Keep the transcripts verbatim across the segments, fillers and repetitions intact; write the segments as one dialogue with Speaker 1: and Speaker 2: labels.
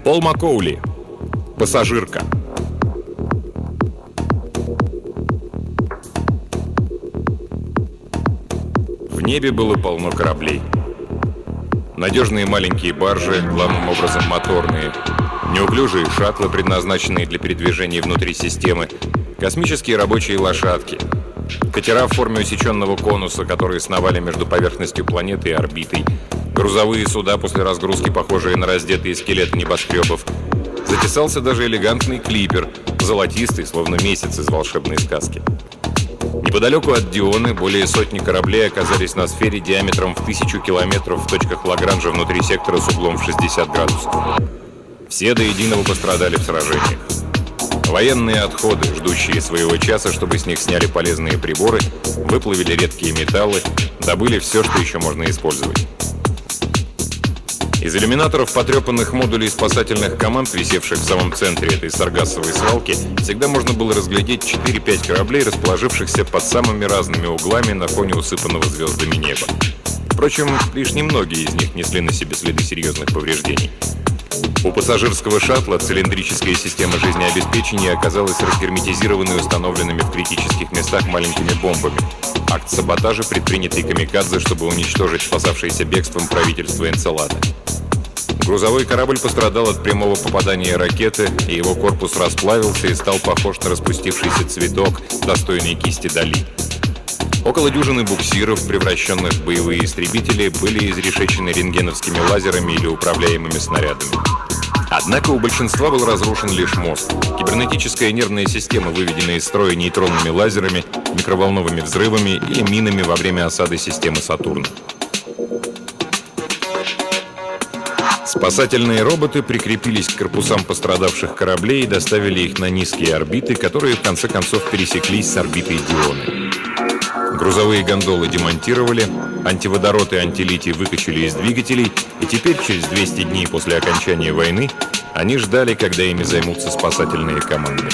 Speaker 1: Пол Маккоули. Пассажирка. В небе было полно кораблей. Надежные маленькие баржи, главным образом моторные, неуклюжие шаттлы, предназначенные для передвижения внутри системы, космические рабочие лошадки, катера в форме усеченного конуса, которые сновали между поверхностью планеты и орбитой, грузовые суда после разгрузки, похожие на раздетые скелеты небоскребов. Затесался даже элегантный клипер, золотистый, словно месяц из волшебной сказки. Неподалеку от Дионы более сотни кораблей оказались на сфере диаметром в тысячу километров в точках Лагранжа внутри сектора с углом в шестьдесят градусов. Все до единого пострадали в сражениях. Военные отходы, ждущие своего часа, чтобы с них сняли полезные приборы, выплавили редкие металлы, добыли все, что еще можно использовать. Из иллюминаторов потрепанных модулей спасательных команд, висевших в самом центре этой саргассовой свалки, всегда можно было разглядеть четыре-пять кораблей, расположившихся под самыми разными углами на фоне усыпанного звездами неба. Впрочем, лишь немногие из них несли на себе следы серьезных повреждений. У пассажирского шаттла цилиндрическая система жизнеобеспечения оказалась разгерметизированной установленными в критических местах маленькими бомбами. Акт саботажа, предпринятый камикадзе, чтобы уничтожить спасавшееся бегством правительство Энцелада. Грузовой корабль пострадал от прямого попадания ракеты, и его корпус расплавился и стал похож на распустившийся цветок, достойный кисти Дали. Около дюжины буксиров, превращенных в боевые истребители, были изрешечены рентгеновскими лазерами или управляемыми снарядами. Однако у большинства был разрушен лишь мозг. Кибернетическая нервная система, выведенная из строя нейтронными лазерами, микроволновыми взрывами и минами во время осады системы Сатурна. Спасательные роботы прикрепились к корпусам пострадавших кораблей и доставили их на низкие орбиты, которые в конце концов пересеклись с орбитой Дионы. Грузовые гондолы демонтировали, антиводород и антилитий выкачали из двигателей, и теперь, через двести дней после окончания войны, они ждали, когда ими займутся спасательные команды.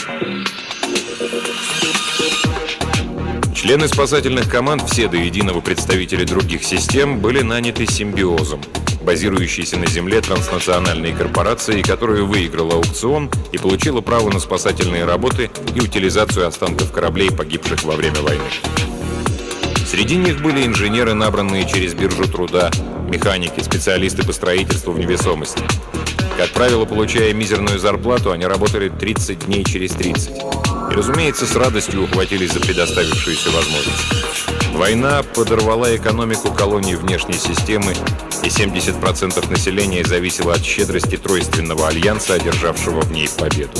Speaker 1: Члены спасательных команд, все до единого представители других систем, были наняты Симбиозом, базирующейся на Земле транснациональной корпорацией, которая выиграла аукцион и получила право на спасательные работы и утилизацию останков кораблей, погибших во время войны. Среди них были инженеры, набранные через биржу труда, механики, специалисты по строительству в невесомости. Как правило, получая мизерную зарплату, они работали тридцать дней через тридцать. И, разумеется, с радостью ухватились за предоставившуюся возможность. Война подорвала экономику колоний внешней системы, и семьдесят процентов населения зависело от щедрости тройственного альянса, одержавшего в ней победу.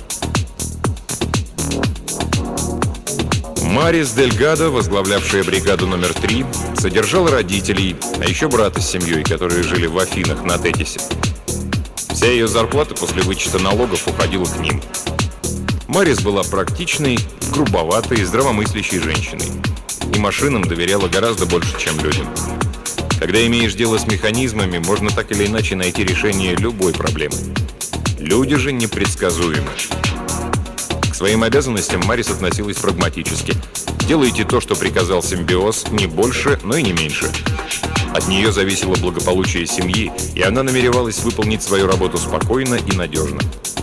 Speaker 1: Марис Дельгадо, возглавлявшая бригаду номер три, содержал родителей, а еще брата с семьей, которые жили в Афинах на Тетисе. Вся ее зарплата после вычета налогов уходила к ним. Марис была практичной, грубоватой, здравомыслящей женщиной. И машинам доверяла гораздо больше, чем людям. Когда имеешь дело с механизмами, можно так или иначе найти решение любой проблемы. Люди же непредсказуемы. К своим обязанностям Марис относилась прагматически. Делайте то, что приказал Симбиоз, не больше, но и не меньше. От нее зависело благополучие семьи, и она намеревалась выполнить свою работу спокойно и надежно.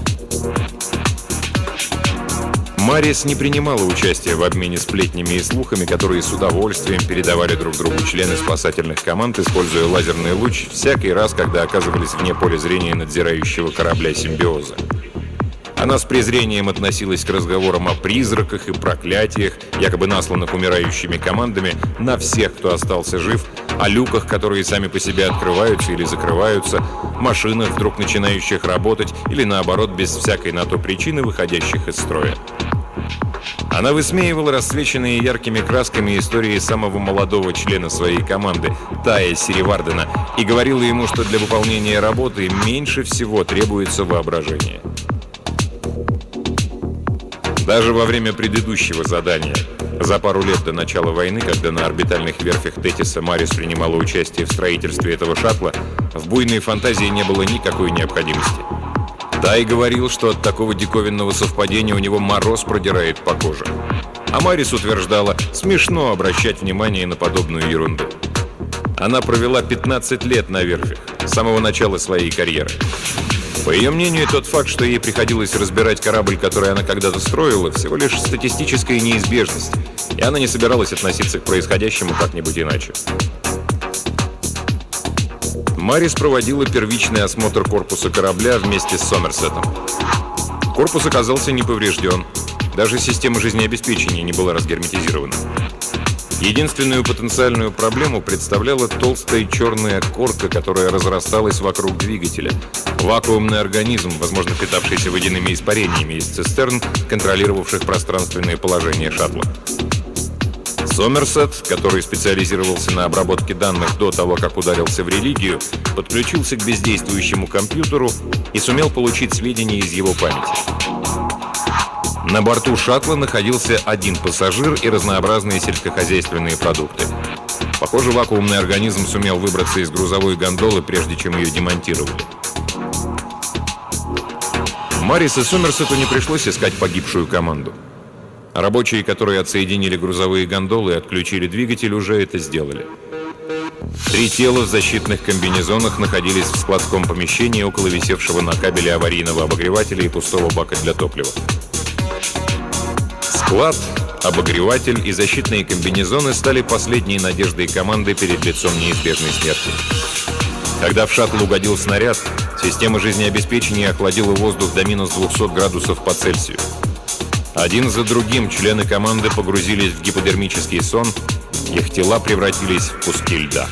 Speaker 1: Марис не принимала участия в обмене сплетнями и слухами, которые с удовольствием передавали друг другу члены спасательных команд, используя лазерный луч всякий раз, когда оказывались вне поля зрения надзирающего корабля Симбиоза. Она с презрением относилась к разговорам о призраках и проклятиях, якобы насланных умирающими командами, на всех, кто остался жив, о люках, которые сами по себе открываются или закрываются, машинах, вдруг начинающих работать, или наоборот, без всякой на то причины, выходящих из строя. Она высмеивала рассвеченные яркими красками истории самого молодого члена своей команды, Тая Сиривардена, и говорила ему, что для выполнения работы меньше всего требуется воображение. Даже во время предыдущего задания, за пару лет до начала войны, когда на орбитальных верфях Тетиса Марис принимала участие в строительстве этого шаттла, в буйной фантазии не было никакой необходимости. Тай говорил, что от такого диковинного совпадения у него мороз продирает по коже. А Марис утверждала, смешно обращать внимание на подобную ерунду. Она провела пятнадцать лет на верфях, с самого начала своей карьеры. По ее мнению, тот факт, что ей приходилось разбирать корабль, который она когда-то строила, всего лишь статистическая неизбежность, и она не собиралась относиться к происходящему как-нибудь иначе. Марис проводила первичный осмотр корпуса корабля вместе с Сомерсетом. Корпус оказался не поврежден, даже система жизнеобеспечения не была разгерметизирована. Единственную потенциальную проблему представляла толстая черная корка, которая разрасталась вокруг двигателя. Вакуумный организм, возможно, питавшийся водяными испарениями из цистерн, контролировавших пространственное положение шаттла. Сомерсет, который специализировался на обработке данных до того, как ударился в религию, подключился к бездействующему компьютеру и сумел получить сведения из его памяти. На борту шаттла находился один пассажир и разнообразные сельскохозяйственные продукты. Похоже, вакуумный организм сумел выбраться из грузовой гондолы, прежде чем ее демонтировали. Марис и Сомерсету не пришлось искать погибшую команду. Рабочие, которые отсоединили грузовые гондолы и отключили двигатель, уже это сделали. Три тела в защитных комбинезонах находились в складском помещении около висевшего на кабеле аварийного обогревателя и пустого бака для топлива. Склад, обогреватель и защитные комбинезоны стали последней надеждой команды перед лицом неизбежной смерти. Когда в шаттл угодил снаряд, система жизнеобеспечения охладила воздух до минус двухсот градусов по Цельсию. Один за другим члены команды погрузились в гиподермический сон, их тела превратились в куски льда.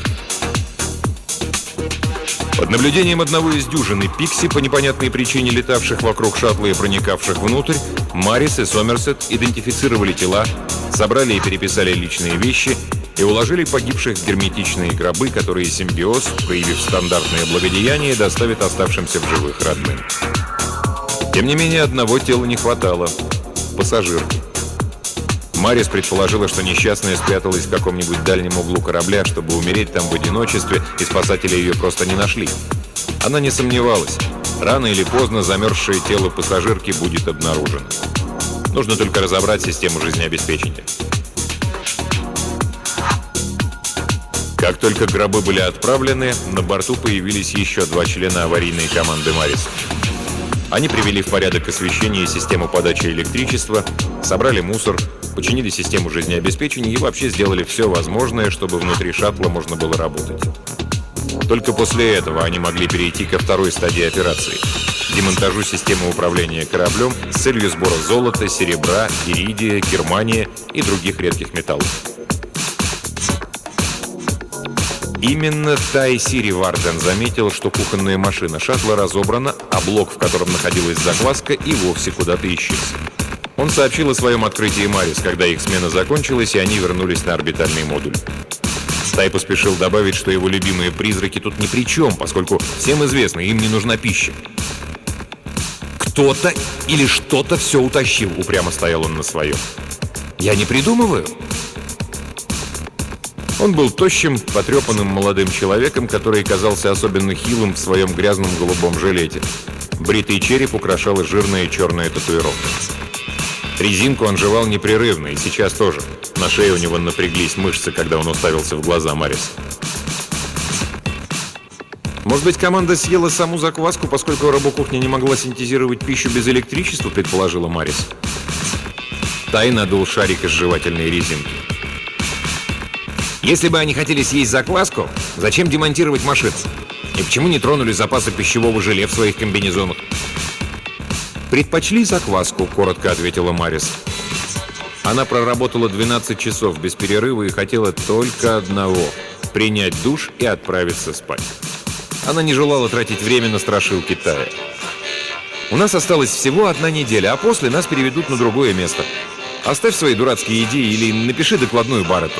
Speaker 1: Под наблюдением одного из дюжины пикси, по непонятной причине летавших вокруг шаттла и проникавших внутрь, Марис и Сомерсет идентифицировали тела, собрали и переписали личные вещи и уложили погибших в герметичные гробы, которые симбиоз, проявив стандартное благодеяние, доставит оставшимся в живых родным. Тем не менее, одного тела не хватало — пассажирки. Марис предположила, что несчастная спряталась в каком-нибудь дальнем углу корабля, чтобы умереть там в одиночестве, и спасатели ее просто не нашли. Она не сомневалась. Рано или поздно замерзшее тело пассажирки будет обнаружено. Нужно только разобрать систему жизнеобеспечения. Как только гробы были отправлены, на борту появились еще два члена аварийной команды Марис. Они привели в порядок освещение и систему подачи электричества, собрали мусор, починили систему жизнеобеспечения и вообще сделали все возможное, чтобы внутри шаттла можно было работать. Только после этого они могли перейти ко второй стадии операции – демонтажу системы управления кораблем с целью сбора золота, серебра, иридия, германия и других редких металлов. Именно Тай Сири Варден заметил, что кухонная машина шаттла разобрана, а блок, в котором находилась закваска, и вовсе куда-то исчез. Он сообщил о своем открытии Марис, когда их смена закончилась, и они вернулись на орбитальный модуль. Тай поспешил добавить, что его любимые призраки тут ни при чем, поскольку всем известно, им не нужна пища. «Кто-то или что-то все утащил», — упрямо стоял он на своем. «Я не придумываю». Он был тощим, потрепанным молодым человеком, который казался особенно хилым в своем грязном голубом жилете. Бритый череп украшала жирная черная татуировка. Резинку он жевал непрерывно, и сейчас тоже. На шее у него напряглись мышцы, когда он уставился в глаза Марис. «Может быть, команда съела саму закваску, поскольку робокухня не могла синтезировать пищу без электричества», — предположила Марис. Тай надул шарик из жевательной резинки. «Если бы они хотели съесть закваску, зачем демонтировать машину? И почему не тронули запасы пищевого желе в своих комбинезонах?» «Предпочли закваску», — коротко ответила Марис. Она проработала двенадцать часов без перерыва и хотела только одного — принять душ и отправиться спать. Она не желала тратить время на страшилки Тая. «У нас осталась всего одна неделя, а после нас переведут на другое место. Оставь свои дурацкие идеи или напиши докладную Барретту».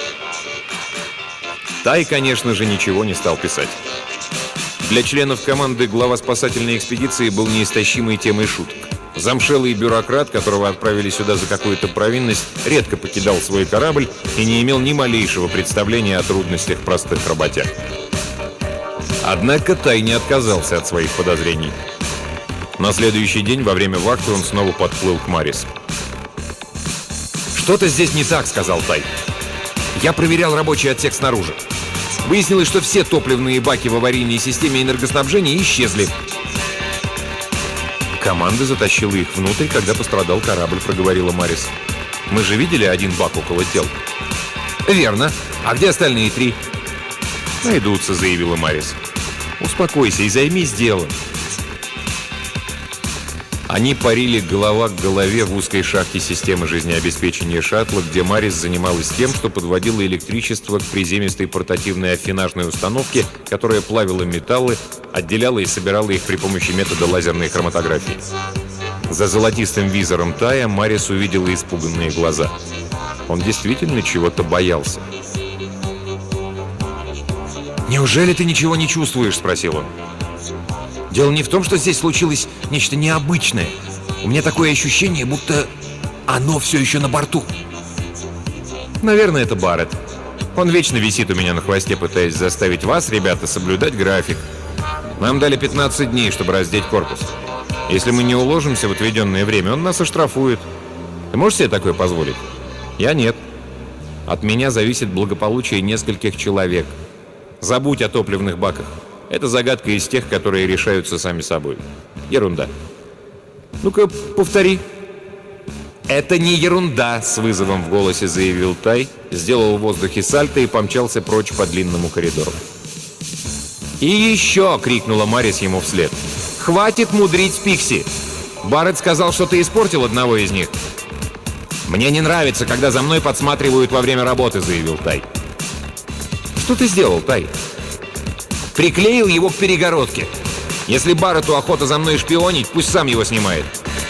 Speaker 1: Тай, конечно же, ничего не стал писать. Для членов команды глава спасательной экспедиции был неистощимой темой шуток. Замшелый бюрократ, которого отправили сюда за какую-то провинность, редко покидал свой корабль и не имел ни малейшего представления о трудностях простых работяг. Однако Тай не отказался от своих подозрений. На следующий день, во время вахты, он снова подплыл к Марис. «Что-то здесь не так», — сказал Тай. «Я проверял рабочий отсек снаружи. Выяснилось, что все топливные баки в аварийной системе энергоснабжения исчезли. Команда затащила их внутрь, когда пострадал корабль, проговорила Марис. Мы же видели один бак около тел. Верно. А где остальные три? Найдутся, заявила Марис. Успокойся и займись делом. Они парили голова к голове в узкой шахте системы жизнеобеспечения шаттла, где Марис занималась тем, что подводила электричество к приземистой портативной аффинажной установке, которая плавила металлы, отделяла и собирала их при помощи метода лазерной хроматографии. За золотистым визором Тая Марис увидела испуганные глаза. Он действительно чего-то боялся. «Неужели ты ничего не чувствуешь?» – спросил он. «Дело не в том, что здесь случилось нечто необычное. У меня такое ощущение, будто оно все еще на борту». «Наверное, это Барретт. Он вечно висит у меня на хвосте, пытаясь заставить вас, ребята, соблюдать график. Нам дали пятнадцать дней, чтобы раздеть корпус. Если мы не уложимся в отведенное время, он нас оштрафует. Ты можешь себе такое позволить? Я нет. От меня зависит благополучие нескольких человек. Забудь о топливных баках. Это загадка из тех, которые решаются сами собой. Ерунда. Ну-ка, повтори». «Это не ерунда», — с вызовом в голосе заявил Тай, сделал в воздухе сальто и помчался прочь по длинному коридору. «И еще!» — крикнула Марис ему вслед. «Хватит мудрить с Пикси! Барретт сказал, что ты испортил одного из них». «Мне не нравится, когда за мной подсматривают во время работы», — заявил Тай. «Что ты сделал, Тай?» «Приклеил его к перегородке. Если Барретту охота за мной шпионить, пусть сам его снимает».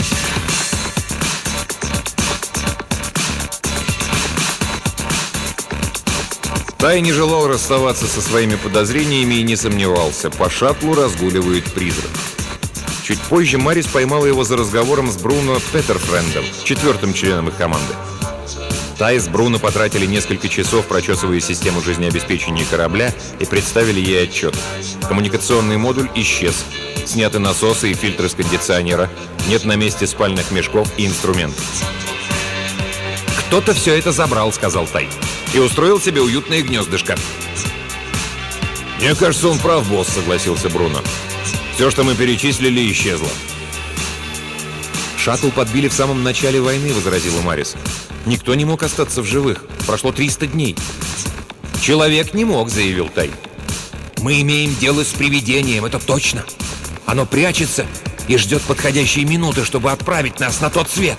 Speaker 1: Тай не желал расставаться со своими подозрениями и не сомневался. По шаттлу разгуливает призрак. Чуть позже Марис поймала его за разговором с Бруно Петерфрендом, четвертым членом их команды. Тай с Бруно потратили несколько часов, прочесывая систему жизнеобеспечения корабля, и представили ей отчет. Коммуникационный модуль исчез. Сняты насосы и фильтры с кондиционера. Нет на месте спальных мешков и инструментов. «Кто-то все это забрал», — сказал Тай, — «и устроил себе уютное гнездышко». «Мне кажется, он прав, босс», — согласился Бруно. «Все, что мы перечислили, исчезло». «Шаттл подбили в самом начале войны», — возразила Марис. «Никто не мог остаться в живых. Прошло триста дней». «Человек не мог», — заявил Тай. «Мы имеем дело с привидением, это точно. Оно прячется и ждет подходящей минуты, чтобы отправить нас на тот свет».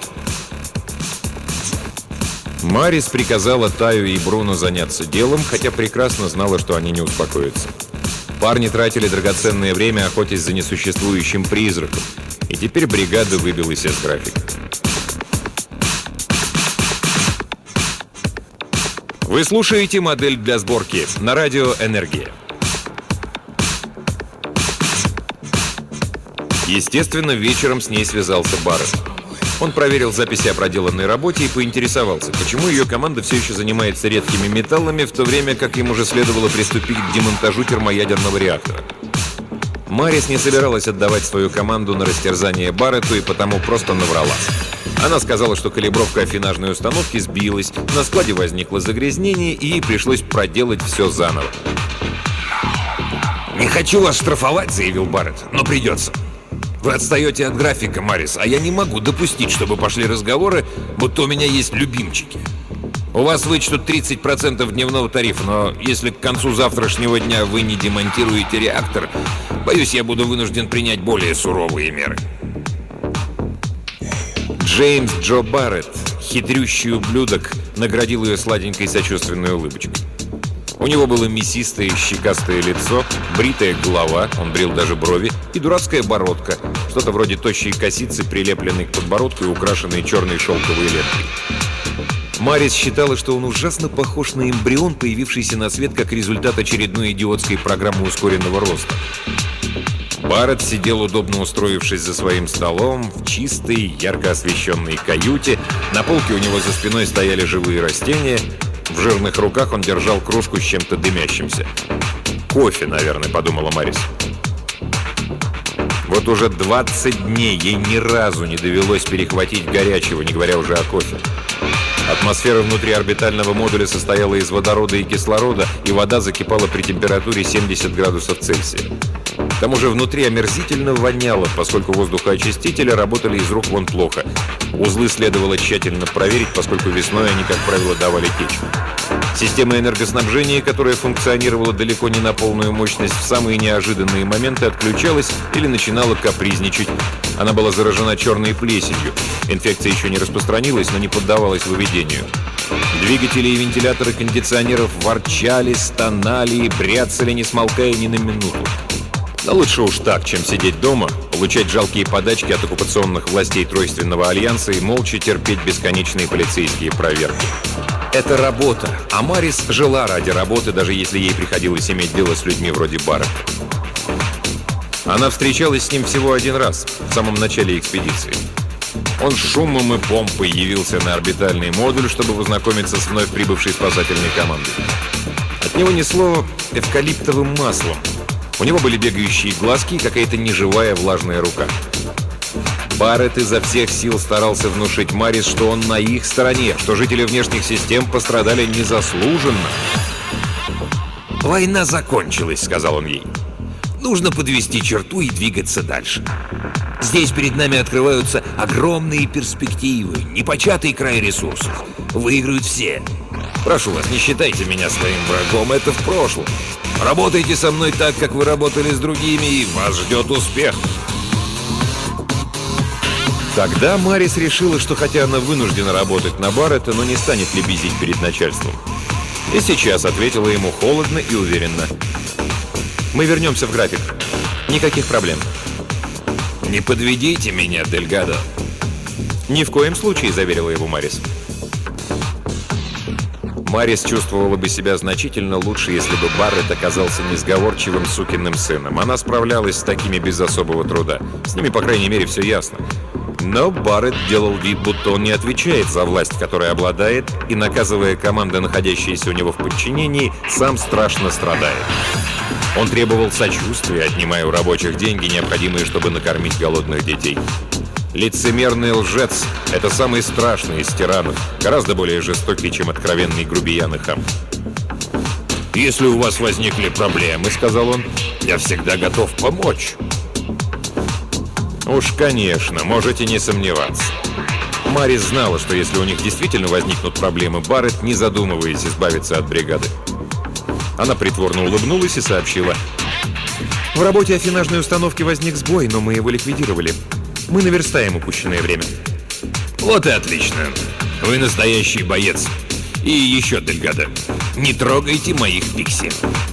Speaker 1: Марис приказала Таю и Бруно заняться делом, хотя прекрасно знала, что они не успокоятся. Парни тратили драгоценное время, охотясь за несуществующим призраком, и теперь бригада выбилась из графика. Вы слушаете «Модель для сборки» на радио «Энергия». Естественно, вечером с ней связался Барретт. Он проверил записи о проделанной работе и поинтересовался, почему ее команда все еще занимается редкими металлами, в то время как им уже следовало приступить к демонтажу термоядерного реактора. Марис не собиралась отдавать свою команду на растерзание Барретту и потому просто наврала. Она сказала, что калибровка аффинажной установки сбилась, на складе возникло загрязнение, и ей пришлось проделать все заново. «Не хочу вас штрафовать», — заявил Барретт, — «но придется. Вы отстаете от графика, Марис, а я не могу допустить, чтобы пошли разговоры, будто у меня есть любимчики. У вас вычтут тридцать процентов дневного тарифа, но если к концу завтрашнего дня вы не демонтируете реактор, боюсь, я буду вынужден принять более суровые меры». Джеймс Джо Барретт, хитрющий ублюдок, наградил ее сладенькой сочувственной улыбочкой. У него было мясистое щекастое лицо, бритая голова, он брил даже брови, и дурацкая бородка, что-то вроде тощей косицы, прилепленной к подбородку и украшенной черной шелковой лентой. Марис считала, что он ужасно похож на эмбрион, появившийся на свет как результат очередной идиотской программы ускоренного роста. Барретт сидел, удобно устроившись за своим столом, в чистой, ярко освещенной каюте. На полке у него за спиной стояли живые растения. В жирных руках он держал кружку с чем-то дымящимся. «Кофе, наверное», — подумала Марис. Вот уже двадцать дней ей ни разу не довелось перехватить горячего, не говоря уже о кофе. Атмосфера внутри орбитального модуля состояла из водорода и кислорода, и вода закипала при температуре семьдесят градусов Цельсия. К тому же внутри омерзительно воняло, поскольку воздухоочистители работали из рук вон плохо. Узлы следовало тщательно проверить, поскольку весной они, как правило, давали течь. Система энергоснабжения, которая функционировала далеко не на полную мощность, в самые неожиданные моменты отключалась или начинала капризничать. Она была заражена черной плесенью. Инфекция еще не распространилась, но не поддавалась выведению. Двигатели и вентиляторы кондиционеров ворчали, стонали и бряцали, не смолкая ни на минуту. Но лучше уж так, чем сидеть дома, получать жалкие подачки от оккупационных властей Тройственного альянса и молча терпеть бесконечные полицейские проверки. Это работа, а Марис жила ради работы, даже если ей приходилось иметь дело с людьми вроде Барретта. Она встречалась с ним всего один раз, в самом начале экспедиции. Он шумом и помпой явился на орбитальный модуль, чтобы познакомиться с вновь прибывшей спасательной командой. От него несло эвкалиптовым маслом. У него были бегающие глазки и какая-то неживая влажная рука. Барретт изо всех сил старался внушить Марис, что он на их стороне, что жители внешних систем пострадали незаслуженно. «Война закончилась», — сказал он ей. «Нужно подвести черту и двигаться дальше. Здесь перед нами открываются огромные перспективы, непочатый край ресурсов. Выиграют все. Прошу вас, не считайте меня своим врагом, это в прошлом. Работайте со мной так, как вы работали с другими, и вас ждет успех». Тогда Марис решила, что хотя она вынуждена работать на Барретта, но не станет лебезить перед начальством. И сейчас ответила ему холодно и уверенно. «Мы вернемся в график. Никаких проблем». «Не подведите меня, Дельгадо». «Ни в коем случае», — заверила его Марис. Марис чувствовала бы себя значительно лучше, если бы Барретт оказался несговорчивым сукиным сыном. Она справлялась с такими без особого труда. С ними, по крайней мере, все ясно. Но Барретт делал вид, будто он не отвечает за власть, которой обладает, и, наказывая команды, находящиеся у него в подчинении, сам страшно страдает. Он требовал сочувствия, отнимая у рабочих деньги, необходимые, чтобы накормить голодных детей. Лицемерный лжец — это самый страшный из тиранов, гораздо более жестокий, чем откровенный грубиян и хам. «Если у вас возникли проблемы, — сказал он, — я всегда готов помочь». Уж, конечно, можете не сомневаться. Марис знала, что если у них действительно возникнут проблемы, Барретт, не задумываясь, избавится от бригады. Она притворно улыбнулась и сообщила: «В работе афинажной установки возник сбой, но мы его ликвидировали. Мы наверстаем упущенное время». «Вот и отлично. Вы настоящий боец. И еще, Дельгадо, не трогайте моих пикси».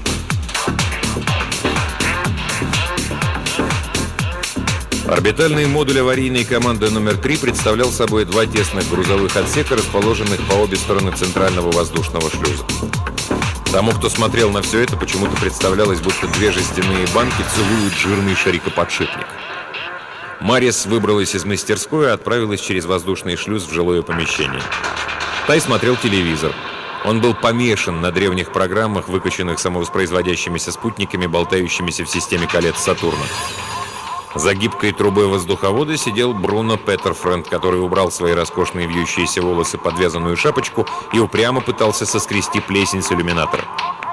Speaker 1: Орбитальный модуль аварийной команды номер три представлял собой два тесных грузовых отсека, расположенных по обе стороны центрального воздушного шлюза. Тому, кто смотрел на все это, почему-то представлялось, будто две жестяные банки целуют жирный шарикоподшипник. Марис выбралась из мастерской и отправилась через воздушный шлюз в жилое помещение. Тай смотрел телевизор. Он был помешан на древних программах, выкачанных самовоспроизводящимися спутниками, болтающимися в системе колец Сатурна. За гибкой трубой воздуховода сидел Бруно Петерфренд, который убрал свои роскошные вьющиеся волосы под вязаную шапочку и упрямо пытался соскрести плесень с иллюминатора.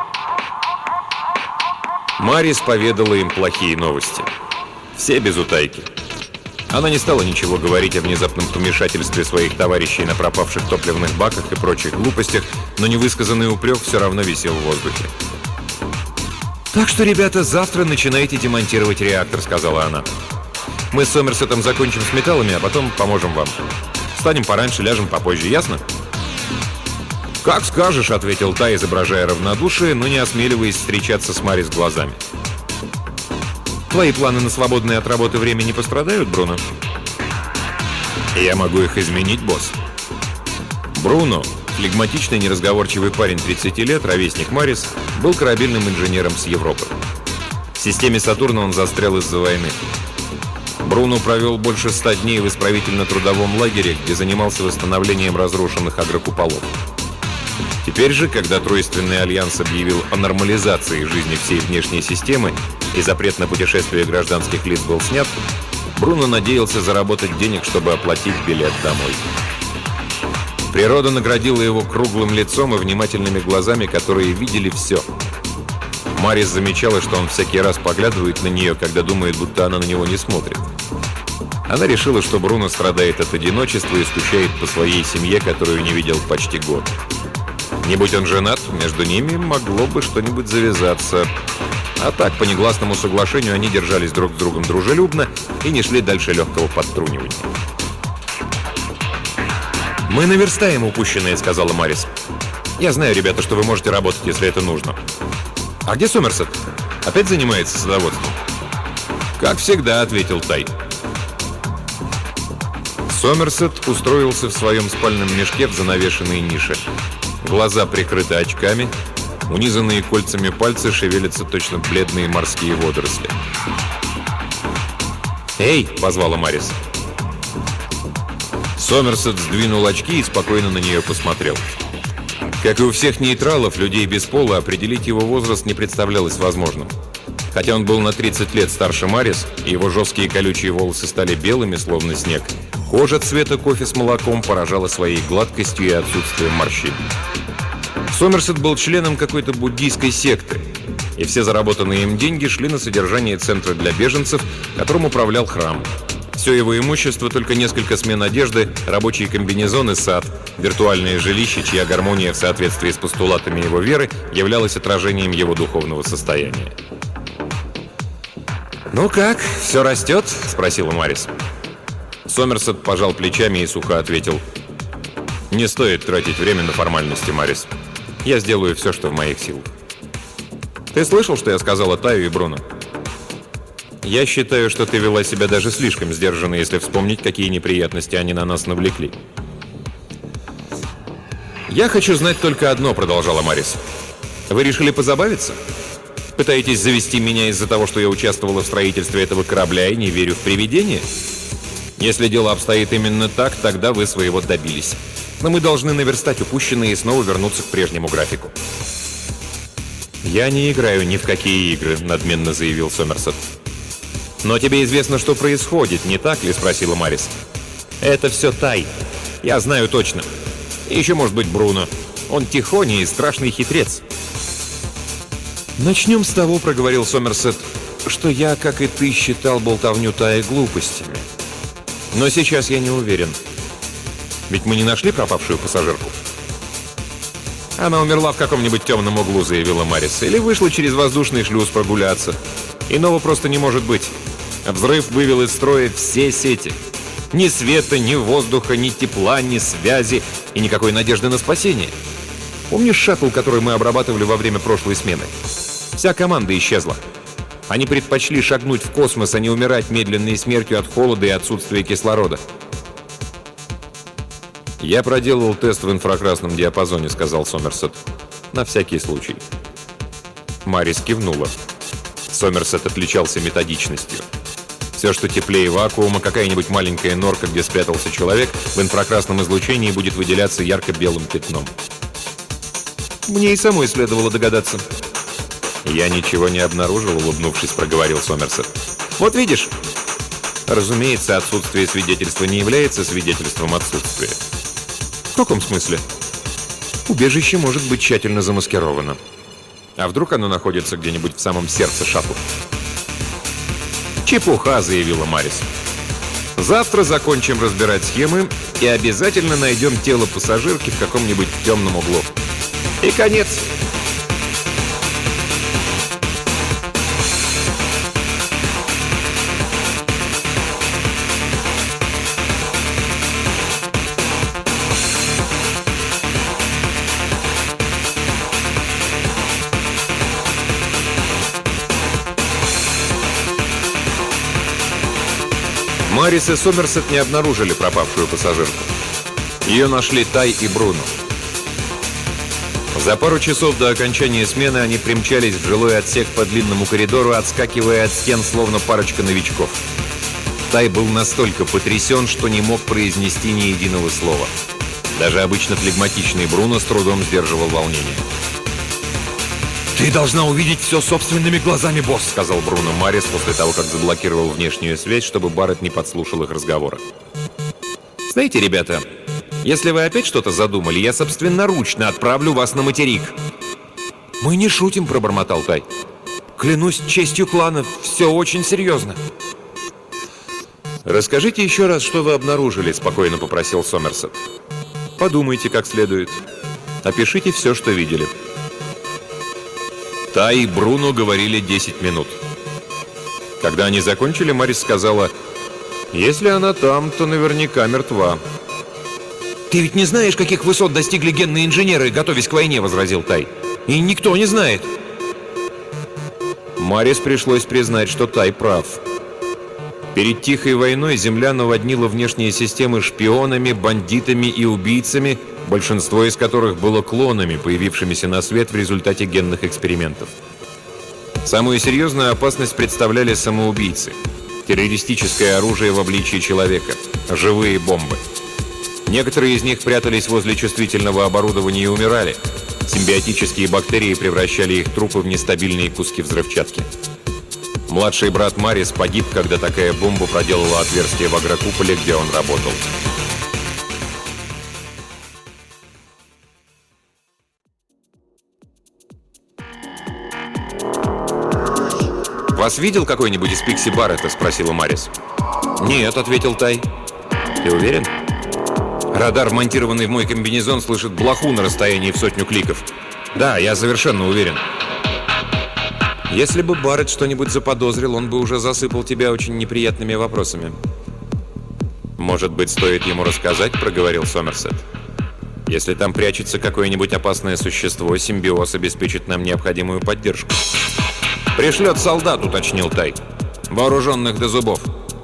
Speaker 1: Марис поведала им плохие новости. Все без утайки. Она не стала ничего говорить о внезапном помешательстве своих товарищей на пропавших топливных баках и прочих глупостях, но невысказанный упрек все равно висел в воздухе. «Так что, ребята, завтра начинайте демонтировать реактор», — сказала она. «Мы с Сомерсетом закончим с металлами, а потом поможем вам. Встанем пораньше, ляжем попозже, ясно?» «Как скажешь», — ответил Тай, изображая равнодушие, но не осмеливаясь встречаться с Марис глазами. «Твои планы на свободное от работы время не пострадают, Бруно?» «Я могу их изменить, босс». Бруно, флегматичный, неразговорчивый парень тридцати лет, ровесник Марис, был корабельным инженером с Европы. В системе Сатурна он застрял из-за войны. Бруно провел больше ста дней в исправительно-трудовом лагере, где занимался восстановлением разрушенных агрокуполов. Теперь же, когда Тройственный альянс объявил о нормализации жизни всей внешней системы и запрет на путешествие гражданских лиц был снят, Бруно надеялся заработать денег, чтобы оплатить билет домой. Природа наградила его круглым лицом и внимательными глазами, которые видели все. Марис замечала, что он всякий раз поглядывает на нее, когда думает, будто она на него не смотрит. Она решила, что Бруно страдает от одиночества и скучает по своей семье, которую не видел почти год. Не будь он женат, между ними могло бы что-нибудь завязаться. А так, по негласному соглашению, они держались друг с другом дружелюбно и не шли дальше легкого подтрунивания. «Мы наверстаем упущенное», — сказала Марис. «Я знаю, ребята, что вы можете работать, если это нужно». «А где Сомерсет? Опять занимается садоводством?» «Как всегда», — ответил Тай. Сомерсет устроился в своем спальном мешке в занавешенной нише. Глаза прикрыты очками, унизанные кольцами пальцы шевелятся точно бледные морские водоросли. «Эй!» — позвала Марис. Сомерсет сдвинул очки и спокойно на нее посмотрел. Как и у всех нейтралов, людей без пола, определить его возраст не представлялось возможным. Хотя он был на тридцать лет старше Марис, и его жесткие колючие волосы стали белыми, словно снег, кожа цвета кофе с молоком поражала своей гладкостью и отсутствием морщин. Сомерсет был членом какой-то буддийской секты, и все заработанные им деньги шли на содержание центра для беженцев, которым управлял храм. Все его имущество, только несколько смен одежды, рабочие комбинезоны, сад, виртуальное жилище, чья гармония в соответствии с постулатами его веры являлась отражением его духовного состояния. «Ну как, все растет?» — спросила Марис. Сомерсет пожал плечами и сухо ответил: «Не стоит тратить время на формальности, Марис. Я сделаю все, что в моих силах». «Ты слышал, что я сказала Таю и Бруно?» «Я считаю, что ты вела себя даже слишком сдержанно, если вспомнить, какие неприятности они на нас навлекли». «Я хочу знать только одно», — продолжала Марис. «Вы решили позабавиться? Пытаетесь завести меня из-за того, что я участвовала в строительстве этого корабля и не верю в привидения? Если дело обстоит именно так, тогда вы своего добились. Но мы должны наверстать упущенное и снова вернуться к прежнему графику». «Я не играю ни в какие игры», — надменно заявил Сомерсет. «Но тебе известно, что происходит, не так ли?» — спросила Марис. «Это все Тай. Я знаю точно. И еще, может быть, Бруно. Он тихоний и страшный хитрец». «Начнем с того», — проговорил Сомерсет, «что я, как и ты, считал болтовню Тая глупостями. Но сейчас я не уверен. Ведь мы не нашли пропавшую пассажирку?» «Она умерла в каком-нибудь темном углу», — заявила Марис. «Или вышла через воздушный шлюз прогуляться. Иного просто не может быть. Взрыв вывел из строя все сети. Ни света, ни воздуха, ни тепла, ни связи и никакой надежды на спасение. Помнишь шаттл, который мы обрабатывали во время прошлой смены? Вся команда исчезла. Они предпочли шагнуть в космос, а не умирать медленной смертью от холода и отсутствия кислорода». «Я проделал тест в инфракрасном диапазоне», — сказал Сомерсет. «На всякий случай». Марис кивнула. Сомерсет отличался методичностью. Все, что теплее вакуума, какая-нибудь маленькая норка, где спрятался человек, в инфракрасном излучении будет выделяться ярко-белым пятном. «Мне и самой следовало догадаться». «Я ничего не обнаружил», — улыбнувшись, проговорил Сомерсет. «Вот видишь». Разумеется, отсутствие свидетельства не является свидетельством отсутствия. В каком смысле? Убежище может быть тщательно замаскировано. А вдруг оно находится где-нибудь в самом сердце шаттла? «Чепуха», — заявила Марис. «Завтра закончим разбирать схемы и обязательно найдем тело пассажирки в каком-нибудь темном углу. И конец». Марис и Сомерсет не обнаружили пропавшую пассажирку. Ее нашли Тай и Бруно. За пару часов до окончания смены они примчались в жилой отсек по длинному коридору, отскакивая от стен, словно парочка новичков. Тай был настолько потрясен, что не мог произнести ни единого слова. Даже обычно флегматичный Бруно с трудом сдерживал волнение. «Ты должна увидеть все собственными глазами, босс», — сказал Бруно Марис после того, как заблокировал внешнюю связь, чтобы Барретт не подслушал их разговора. «Знаете, ребята, если вы опять что-то задумали, я собственноручно отправлю вас на материк».
Speaker 2: «Мы не шутим», — пробормотал Тай. «Клянусь честью клана, все очень серьезно».
Speaker 1: «Расскажите еще раз, что вы обнаружили», — спокойно попросил Сомерсет. «Подумайте как следует. Опишите все, что видели». Тай и Бруно говорили десять минут. Когда они закончили, Марис сказала: «Если она там, то наверняка мертва».
Speaker 2: «Ты ведь не знаешь, каких высот достигли генные инженеры, готовясь к войне», — возразил Тай. «И никто не знает».
Speaker 1: Марис пришлось признать, что Тай прав. Перед Тихой войной Земля наводнила внешние системы шпионами, бандитами и убийцами, большинство из которых было клонами, появившимися на свет в результате генных экспериментов. Самую серьезную опасность представляли самоубийцы, террористическое оружие в обличии человека, живые бомбы. Некоторые из них прятались возле чувствительного оборудования и умирали. Симбиотические бактерии превращали их трупы в нестабильные куски взрывчатки. Младший брат Марис погиб, когда такая бомба проделала отверстие в агрокуполе, где он работал. «Вас видел какой-нибудь из Пикси Барретта?» — спросила Марис. «Нет», — ответил Тай. «Ты уверен?» «Радар, вмонтированный в мой комбинезон, слышит блоху на расстоянии в сотню кликов. Да, я совершенно уверен». «Если бы Барретт что-нибудь заподозрил, он бы уже засыпал тебя очень неприятными вопросами». «Может быть, стоит ему рассказать?» — проговорил Сомерсет. «Если там прячется какое-нибудь опасное существо, симбиоз обеспечит нам необходимую поддержку». «Пришлет солдат», — уточнил Тай. «Вооруженных до зубов».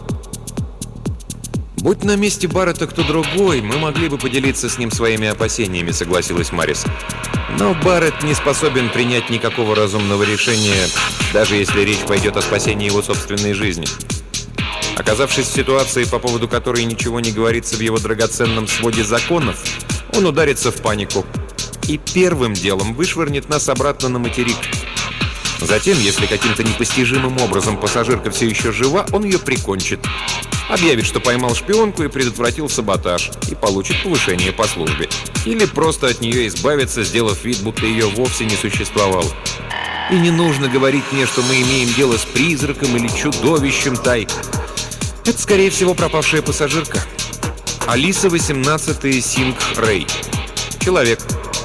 Speaker 1: «Будь на месте Барретта кто другой, мы могли бы поделиться с ним своими опасениями», — согласилась Марис. «Но Барретт не способен принять никакого разумного решения, даже если речь пойдет о спасении его собственной жизни. Оказавшись в ситуации, по поводу которой ничего не говорится в его драгоценном своде законов, он ударится в панику и первым делом вышвырнет нас обратно на материк. Затем, если каким-то непостижимым образом пассажирка все еще жива, он ее прикончит. Объявит, что поймал шпионку и предотвратил саботаж, и получит повышение по службе. Или просто от нее избавится, сделав вид, будто ее вовсе не существовало. И не нужно говорить мне, что мы имеем дело с призраком или чудовищем, Тай. Это, скорее всего, пропавшая пассажирка. Алиса восемнадцатая Синг Рэй. Человек».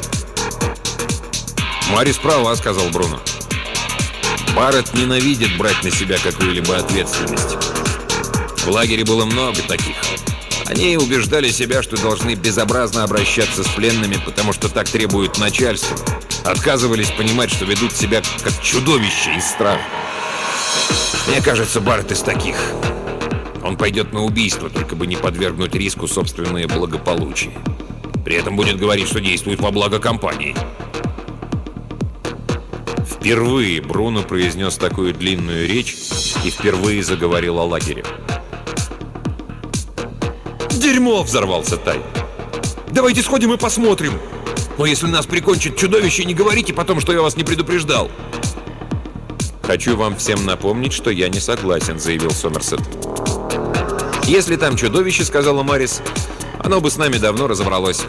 Speaker 1: «Марис права», — сказал Бруно. «Барретт ненавидит брать на себя какую-либо ответственность. В лагере было много таких. Они убеждали себя, что должны безобразно обращаться с пленными, потому что так требует начальство. Отказывались понимать, что ведут себя как чудовище из страха. Мне кажется, Барретт из таких. Он пойдет на убийство, только бы не подвергнуть риску собственное благополучие. При этом будет говорить, что действует во благо компании». Впервые Бруно произнес такую длинную речь и впервые заговорил о лагере. «Дерьмо!» — взорвался Тай. «Давайте сходим и посмотрим. Но если нас прикончит чудовище, не говорите потом, что я вас не предупреждал». «Хочу вам всем напомнить, что я не согласен», — заявил Сомерсет. «Если там чудовище, — сказала Марис, — оно бы с нами давно разобралось».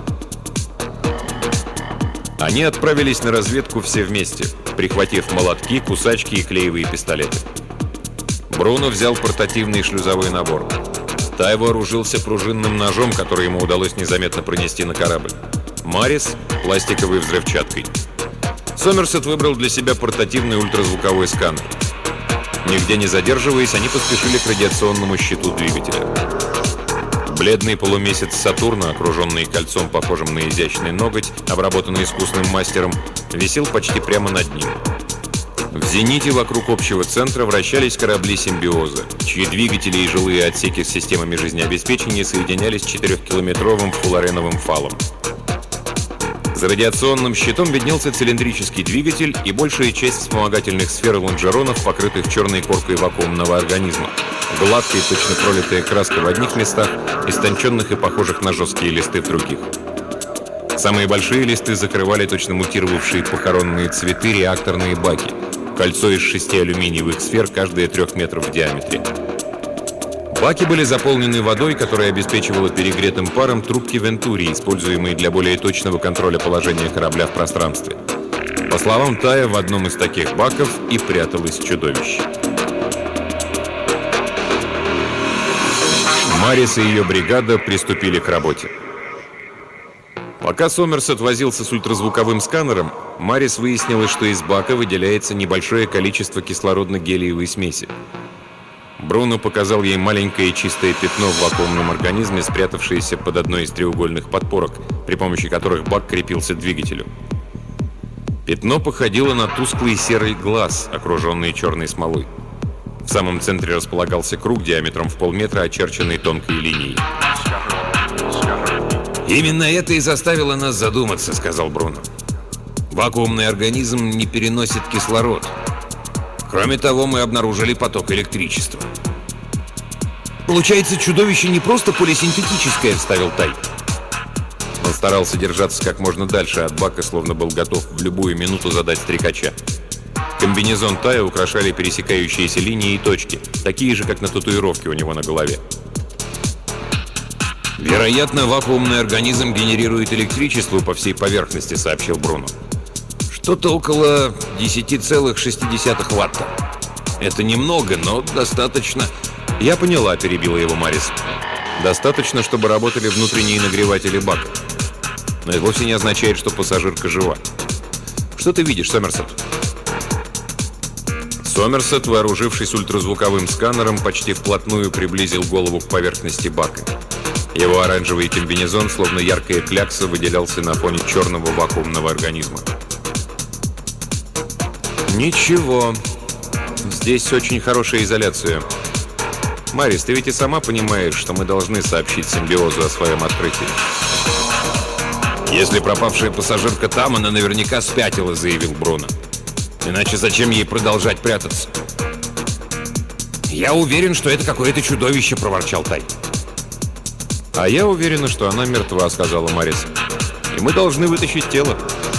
Speaker 1: Они отправились на разведку все вместе, прихватив молотки, кусачки и клеевые пистолеты. Бруно взял портативный шлюзовой набор. Тай вооружился пружинным ножом, который ему удалось незаметно пронести на корабль. Марис — пластиковой взрывчаткой. Сомерсет выбрал для себя портативный ультразвуковой сканер. Нигде не задерживаясь, они поспешили к радиационному щиту двигателя. Бледный полумесяц Сатурна, окруженный кольцом, похожим на изящный ноготь, обработанный искусным мастером, висел почти прямо над ним. В зените вокруг общего центра вращались корабли симбиоза, чьи двигатели и жилые отсеки с системами жизнеобеспечения соединялись четырехкилометровым фуллареновым фалом. За радиационным щитом виднелся цилиндрический двигатель и большая часть вспомогательных сфер лонжеронов, покрытых черной коркой вакуумного организма. Гладкая, точно пролитая краска в одних местах, истонченных и похожих на жесткие листы в других. Самые большие листы закрывали точно мутировавшие похоронные цветы реакторные баки. Кольцо из шести алюминиевых сфер, каждая трех метров в диаметре. Баки были заполнены водой, которая обеспечивала перегретым паром трубки Вентури, используемые для более точного контроля положения корабля в пространстве. По словам Тая, в одном из таких баков и пряталось чудовище. Марис и ее бригада приступили к работе. Пока Сомерсет возился с ультразвуковым сканером, Марис выяснила, что из бака выделяется небольшое количество кислородно-гелиевой смеси. Бруно показал ей маленькое чистое пятно в вакуумном организме, спрятавшееся под одной из треугольных подпорок, при помощи которых бак крепился к двигателю. Пятно походило на тусклый серый глаз, окруженный черной смолой. В самом центре располагался круг диаметром в полметра, очерченный тонкой линией.
Speaker 2: «Именно это и заставило нас задуматься», — сказал Бруно. «Вакуумный организм не переносит кислород. Кроме того, мы обнаружили поток электричества». «Получается, чудовище не просто полисинтетическое», — вставил Тай.
Speaker 1: Он старался держаться как можно дальше от бака, словно был готов в любую минуту задать стрекача. Комбинезон Тая украшали пересекающиеся линии и точки, такие же, как на татуировке у него на голове.
Speaker 2: «Вероятно, вакуумный организм генерирует электричество по всей поверхности», — сообщил Бруно. «Что-то около десять целых шесть десятых ватта. Это немного, но достаточно».
Speaker 1: «Я поняла», — перебила его Марис. «Достаточно, чтобы работали внутренние нагреватели бака. Но это вовсе не означает, что пассажирка жива. Что ты видишь, Сомерсет?» Сомерсет, вооружившись ультразвуковым сканером, почти вплотную приблизил голову к поверхности бака. Его оранжевый комбинезон, словно яркая клякса, выделялся на фоне черного вакуумного организма. «Ничего. Здесь очень хорошая изоляция. Марис, ты ведь и сама понимаешь, что мы должны сообщить симбиозу о своем открытии».
Speaker 2: «Если пропавшая пассажирка там, она наверняка спятила», — заявил Бруно. «Иначе зачем ей продолжать прятаться?» «Я уверен, что это какое-то чудовище», — проворчал Тай.
Speaker 1: «А я уверена, что она мертва», — сказала Марис. «И мы должны вытащить тело».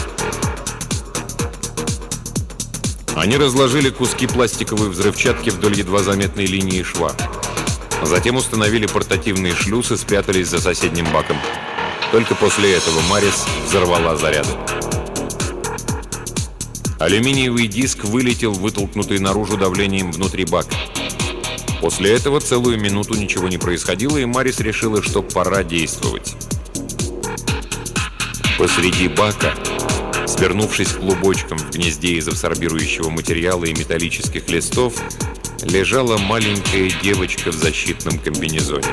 Speaker 1: Они разложили куски пластиковой взрывчатки вдоль едва заметной линии шва. Затем установили портативные шлюзы и спрятались за соседним баком. Только после этого Марис взорвала заряды. Алюминиевый диск вылетел, вытолкнутый наружу давлением внутри бака. После этого целую минуту ничего не происходило, и Марис решила, что пора действовать. Посреди бака, свернувшись клубочком в гнезде из абсорбирующего материала и металлических листов, лежала маленькая девочка в защитном комбинезоне.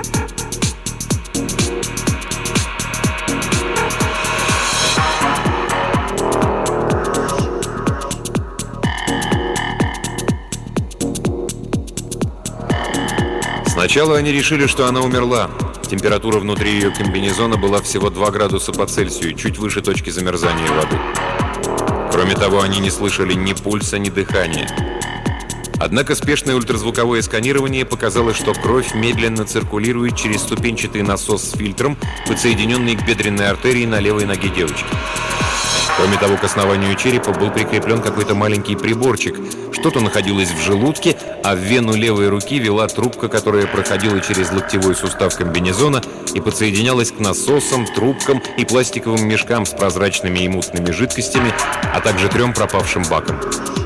Speaker 1: Сначала они решили, что она умерла. Температура внутри ее комбинезона была всего два градуса по Цельсию, чуть выше точки замерзания воды. Кроме того, они не слышали ни пульса, ни дыхания. Однако спешное ультразвуковое сканирование показало, что кровь медленно циркулирует через ступенчатый насос с фильтром, подсоединенный к бедренной артерии на левой ноге девочки. Кроме того, к основанию черепа был прикреплен какой-то маленький приборчик. Что-то находилось в желудке, а в вену левой руки вела трубка, которая проходила через локтевой сустав комбинезона и подсоединялась к насосам, трубкам и пластиковым мешкам с прозрачными и мутными жидкостями, а также трем пропавшим бакам.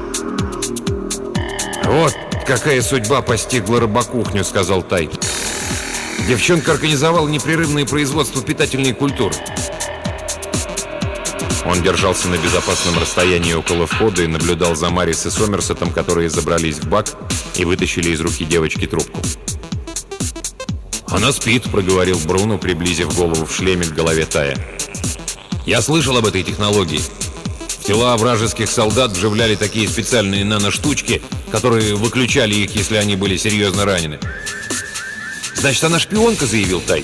Speaker 2: «Вот какая судьба постигла рыбокухню», — сказал Тай. «Девчонка организовала непрерывное производство питательной культуры».
Speaker 1: Он держался на безопасном расстоянии около входа и наблюдал за Марис и Сомерсетом, которые забрались в бак и вытащили из руки девочки трубку.
Speaker 2: «Она спит», — проговорил Бруно, приблизив голову в шлеме к голове Тая. «Я слышал об этой технологии. В тела вражеских солдат вживляли такие специальные наноштучки, которые выключали их, если они были серьезно ранены». «Значит, она шпионка», — заявил Тай.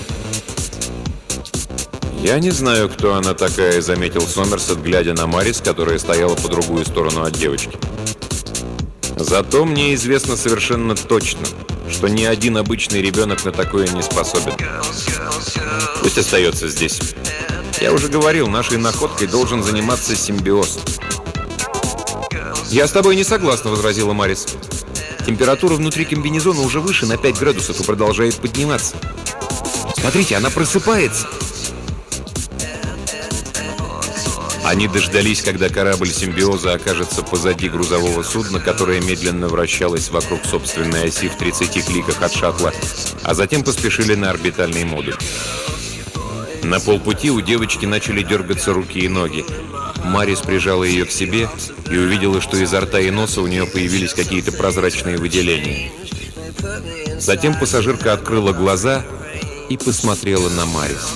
Speaker 1: «Я не знаю, кто она такая», — заметил Сомерсет, глядя на Марис, которая стояла по другую сторону от девочки. «Зато мне известно совершенно точно, что ни один обычный ребенок на такое не способен. Пусть остается здесь. Я уже говорил, нашей находкой должен заниматься симбиоз».
Speaker 2: «Я с тобой не согласна», — возразила Марис. «Температура внутри комбинезона уже выше на пять градусов и продолжает подниматься. Смотрите, она просыпается».
Speaker 1: Они дождались, когда корабль симбиоза окажется позади грузового судна, которое медленно вращалось вокруг собственной оси в тридцати кликах от шаттла, а затем поспешили на орбитальный модуль. На полпути у девочки начали дергаться руки и ноги. Марис прижала ее к себе и увидела, что изо рта и носа у нее появились какие-то прозрачные выделения. Затем пассажирка открыла глаза и посмотрела на Марис.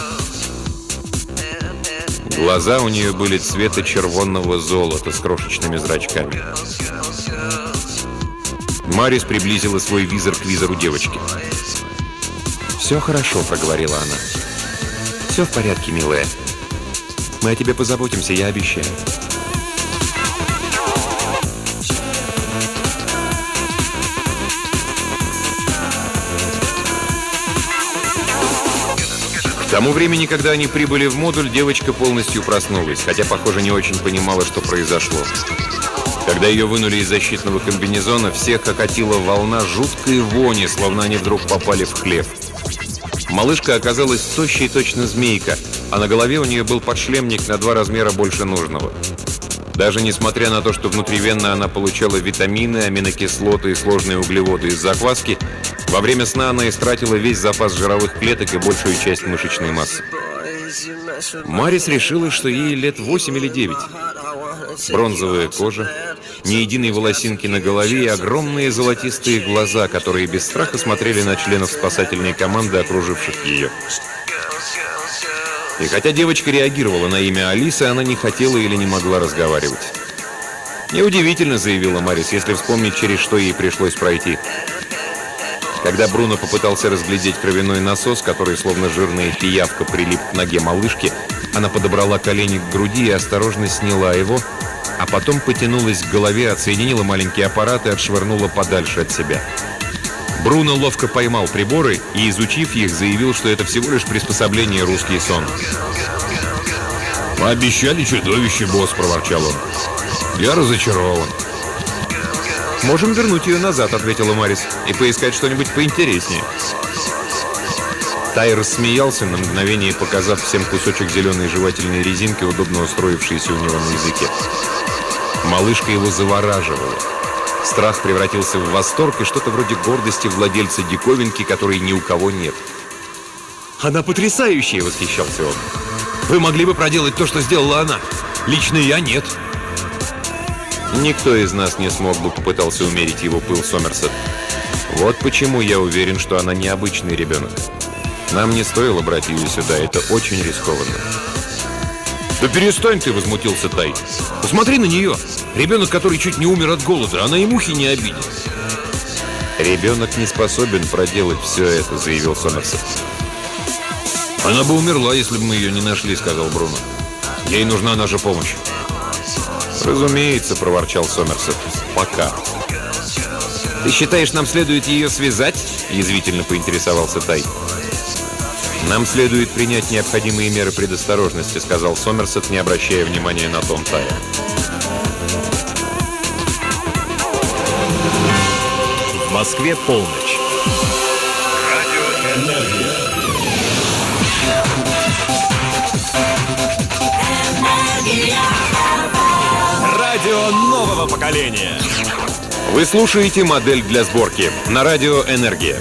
Speaker 1: Глаза у нее были цвета червонного золота с крошечными зрачками. Марис приблизила свой визор к визору девочки. «Все хорошо», — проговорила она. «Все в порядке, милая. Мы о тебе позаботимся, я обещаю». К тому времени, когда они прибыли в модуль, девочка полностью проснулась, хотя, похоже, не очень понимала, что произошло. Когда ее вынули из защитного комбинезона, всех окатила волна жуткой вони, словно они вдруг попали в хлев. Малышка оказалась тощей, точно змейка, а на голове у нее был подшлемник на два размера больше нужного. Даже несмотря на то, что внутривенно она получала витамины, аминокислоты и сложные углеводы из закваски, во время сна она истратила весь запас жировых клеток и большую часть мышечной массы. Марис решила, что ей лет восемь или девять. Бронзовая кожа, ни единой волосинки на голове и огромные золотистые глаза, которые без страха смотрели на членов спасательной команды, окруживших ее. И хотя девочка реагировала на имя Алисы, она не хотела или не могла разговаривать. «Неудивительно», — заявила Марис, если вспомнить, через что ей пришлось пройти. Когда Бруно попытался разглядеть кровяной насос, который, словно жирная пиявка, прилип к ноге малышки, она подобрала колени к груди и осторожно сняла его, а потом потянулась к голове, отсоединила маленький аппарат и отшвырнула подальше от себя. Бруно ловко поймал приборы и, изучив их, заявил, что это всего лишь приспособление «Русский сон». «Мы обещали чудовище, босс», — проворчал он. «Я разочарован». «Можем вернуть ее назад», — ответила Марис, «и поискать что-нибудь поинтереснее». Тай рассмеялся, на мгновение показав всем кусочек зеленой жевательной резинки, удобно устроившейся у него на языке. Малышка его завораживала. Страх превратился в восторг и что-то вроде гордости владельца диковинки, которой ни у кого нет. «Она потрясающая!» — восхищался он. «Вы могли бы проделать то, что сделала она. Лично я нет». «Никто из нас не смог бы», — попытался умерить его пыл Сомерсет. «Вот почему я уверен, что она необычный ребенок. Нам не стоило брать ее сюда, это очень рискованно». «Да перестань ты!» — возмутился Тай. «Посмотри на нее! Ребенок, который чуть не умер от голода, она и мухи не обидит». «Ребенок не способен проделать все это», — заявил Сомерсет. «Она бы умерла, если бы мы ее не нашли», — сказал Бруно. «Ей нужна наша помощь». «Разумеется», — проворчал Сомерсет. «Пока». «Ты считаешь, нам следует ее связать?» — язвительно поинтересовался Тай. «Нам следует принять необходимые меры предосторожности», — сказал Сомерсет, не обращая внимания на тон Тая.
Speaker 3: В Москве полночь. Радиоэнергия. Радио нового поколения.
Speaker 1: Вы слушаете «Модель для сборки» на радио «Энергия».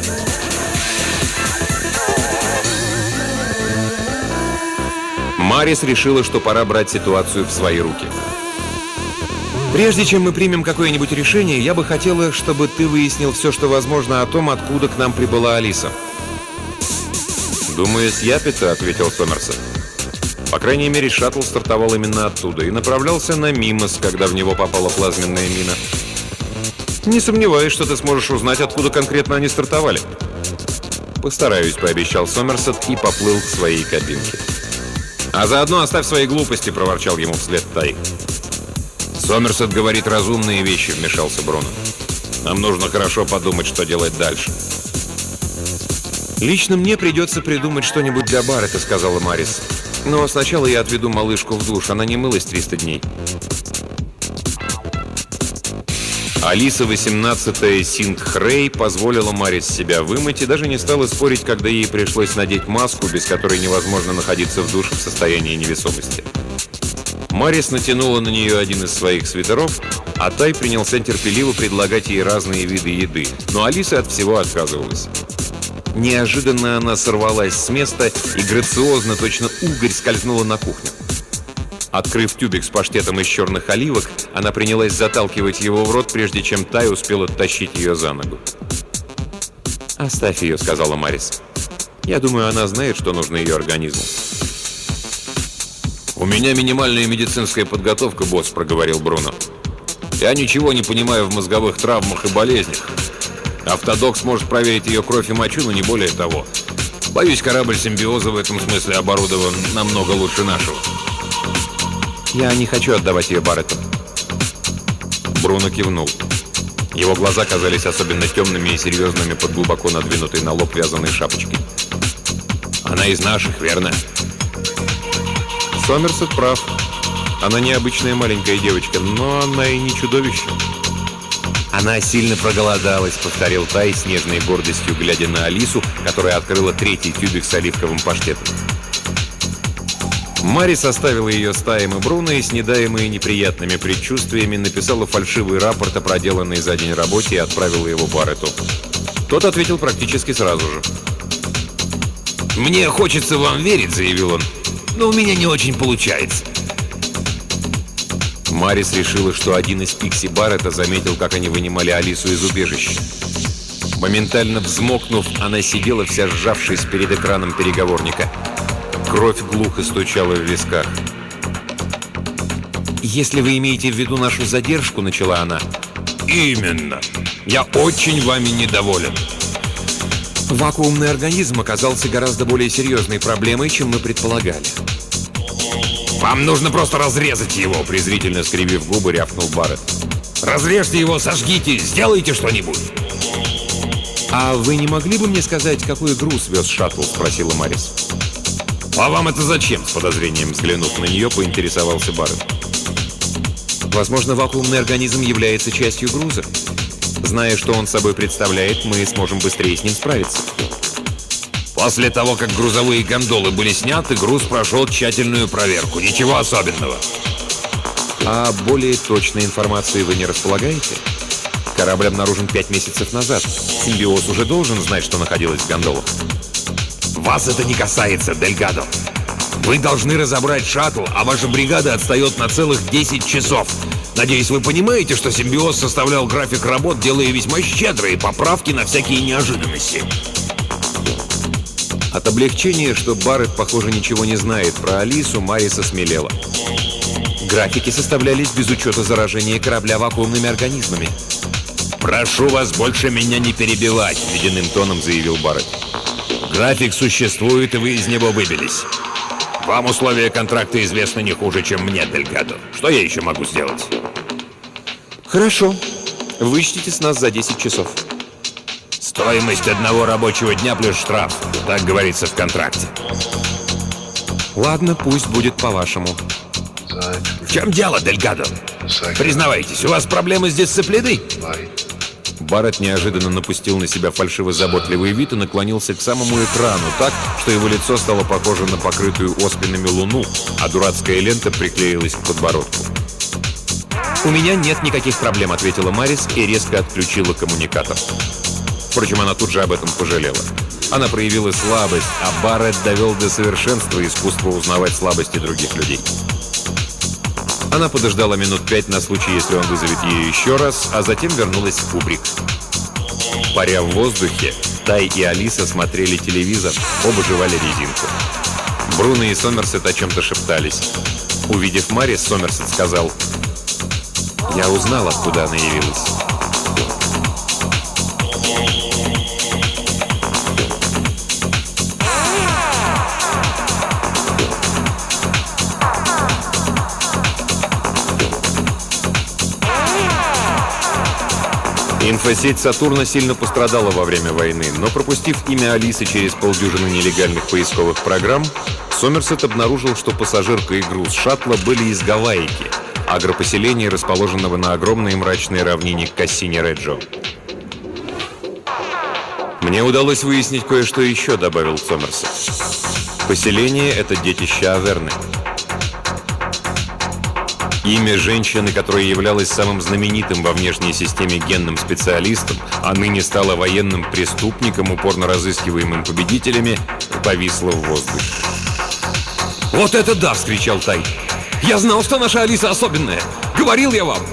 Speaker 1: Марис решила, что пора брать ситуацию в свои руки. «Прежде чем мы примем какое-нибудь решение, я бы хотела, чтобы ты выяснил все, что возможно, о том, откуда к нам прибыла Алиса». «Думаю, с Япита», — ответил Сомерсет. По крайней мере, шаттл стартовал именно оттуда и направлялся на Мимос, когда в него попала плазменная мина. «Не сомневаюсь, что ты сможешь узнать, откуда конкретно они стартовали». «Постараюсь», — пообещал Сомерсет и поплыл к своей кабинке. «А заодно оставь свои глупости», — проворчал ему вслед Тай. «Сомерсет говорит разумные вещи», — вмешался Бруно. «Нам нужно хорошо подумать, что делать дальше». «Лично мне придется придумать что-нибудь для Баррета», — сказала Марис. «Но сначала я отведу малышку в душ, она не мылась триста дней». Алиса восемнадцатая Сингхрей позволила Марис себя вымыть и даже не стала спорить, когда ей пришлось надеть маску, без которой невозможно находиться в душе в состоянии невесомости. Марис натянула на нее один из своих свитеров, а Тай принялся терпеливо предлагать ей разные виды еды, но Алиса от всего отказывалась. Неожиданно она сорвалась с места и грациозно, точно угорь, скользнула на кухню. Открыв тюбик с паштетом из черных оливок, она принялась заталкивать его в рот, прежде чем Тай успел оттащить ее за ногу. «Оставь ее», — сказала Марис. «Я думаю, она знает, что нужно ее организму».
Speaker 2: «У меня минимальная медицинская подготовка, босс», — проговорил Бруно. «Я ничего не понимаю в мозговых травмах и болезнях. Автодок сможет проверить ее кровь и мочу, но не более того. Боюсь, корабль симбиоза в этом смысле оборудован намного лучше нашего».
Speaker 1: «Я не хочу отдавать ее Барретту». Бруно кивнул. Его глаза казались особенно темными и серьезными под глубоко надвинутой на лоб вязаной шапочкой.
Speaker 2: «Она из наших, верно?»
Speaker 1: Сомерсет прав. Она необычная маленькая девочка, но она и не чудовище. «Она сильно проголодалась», — повторил Тай с нежной гордостью, глядя на Алису, которая открыла третий тюбик с оливковым паштетом. Марис оставила ее с Таем и Бруно и, снедаемые неприятными предчувствиями, написала фальшивый рапорт о проделанной за день работе и отправила его Барретту. Тот ответил практически сразу же.
Speaker 2: «Мне хочется вам верить», — заявил он, — «но у меня не очень получается».
Speaker 1: Марис решила, что один из пикси Барретта заметил, как они вынимали Алису из убежища. Моментально взмокнув, она сидела вся сжавшись перед экраном переговорника. Кровь глухо стучала в висках. «Если вы имеете в виду нашу задержку», — начала она.
Speaker 2: «Именно. Я очень вами недоволен».
Speaker 1: «Вакуумный организм оказался гораздо более серьезной проблемой, чем мы предполагали».
Speaker 2: «Вам нужно просто разрезать его», — презрительно скривив губы, рявкнул Барретт. «Разрежьте его, сожгите, сделайте что-нибудь».
Speaker 1: «А вы не могли бы мне сказать, какой груз вез шаттл?» — спросила Марис.
Speaker 2: «А вам это зачем?» — с подозрением взглянув на нее, поинтересовался Барретт.
Speaker 1: «Возможно, вакуумный организм является частью груза. Зная, что он собой представляет, мы сможем быстрее с ним справиться».
Speaker 2: «После того, как грузовые гондолы были сняты, груз прошел тщательную проверку. Ничего особенного».
Speaker 1: «А более точной информации вы не располагаете? Корабль обнаружен пять месяцев назад. Симбиоз уже должен знать, что находилось в гондолах».
Speaker 2: «Вас это не касается, Дельгадо. Вы должны разобрать шаттл, а ваша бригада отстает на целых десять часов. Надеюсь, вы понимаете, что симбиоз составлял график работ, делая весьма щедрые поправки на всякие неожиданности».
Speaker 1: От облегчения, что Барретт, похоже, ничего не знает про Алису, Марис осмелела. Графики составлялись без учета заражения корабля вакуумными организмами.
Speaker 2: «Прошу вас больше меня не перебивать», — ледяным тоном заявил Барретт. «График существует, и вы из него выбились. Вам условия контракта известны не хуже, чем мне, Дельгадо. Что я еще могу сделать?»
Speaker 1: «Хорошо. Вычтите с нас за десять часов».
Speaker 2: «Стоимость одного рабочего дня плюс штраф. Так говорится в контракте».
Speaker 1: «Ладно, пусть будет по-вашему».
Speaker 2: «В чем дело, Дельгадо? Признавайтесь, у вас проблемы с дисциплиной?»
Speaker 1: Барретт неожиданно напустил на себя фальшиво-заботливый вид и наклонился к самому экрану так, что его лицо стало похоже на покрытую оспинами луну, а дурацкая лента приклеилась к подбородку. «У меня нет никаких проблем», — ответила Марис и резко отключила коммуникатор. Впрочем, она тут же об этом пожалела. Она проявила слабость, а Барретт довел до совершенства искусство узнавать слабости других людей. Она подождала минут пять на случай, если он вызовет ее еще раз, а затем вернулась в кубрик. Паря в воздухе, Тай и Алиса смотрели телевизор, оба жевали резинку. Бруно и Сомерсет о чем-то шептались. Увидев Марис, Сомерсет сказал: «Я узнал, откуда она явилась». Инфосеть Сатурна сильно пострадала во время войны, но пропустив имя Алисы через полдюжины нелегальных поисковых программ, Сомерсет обнаружил, что пассажирка и груз шаттла были из Гавайики, агропоселения, расположенного на огромной мрачной равнине Кассини-Реджо. «Мне удалось выяснить кое-что еще», — добавил Сомерсет. «Поселение — это детище Аверны». Имя женщины, которая являлась самым знаменитым во внешней системе генным специалистом, а ныне стала военным преступником, упорно разыскиваемым победителями, повисло в воздухе.
Speaker 2: «Вот это да!» — вскричал Тай. «Я знал, что наша Алиса особенная! Говорил я вам!»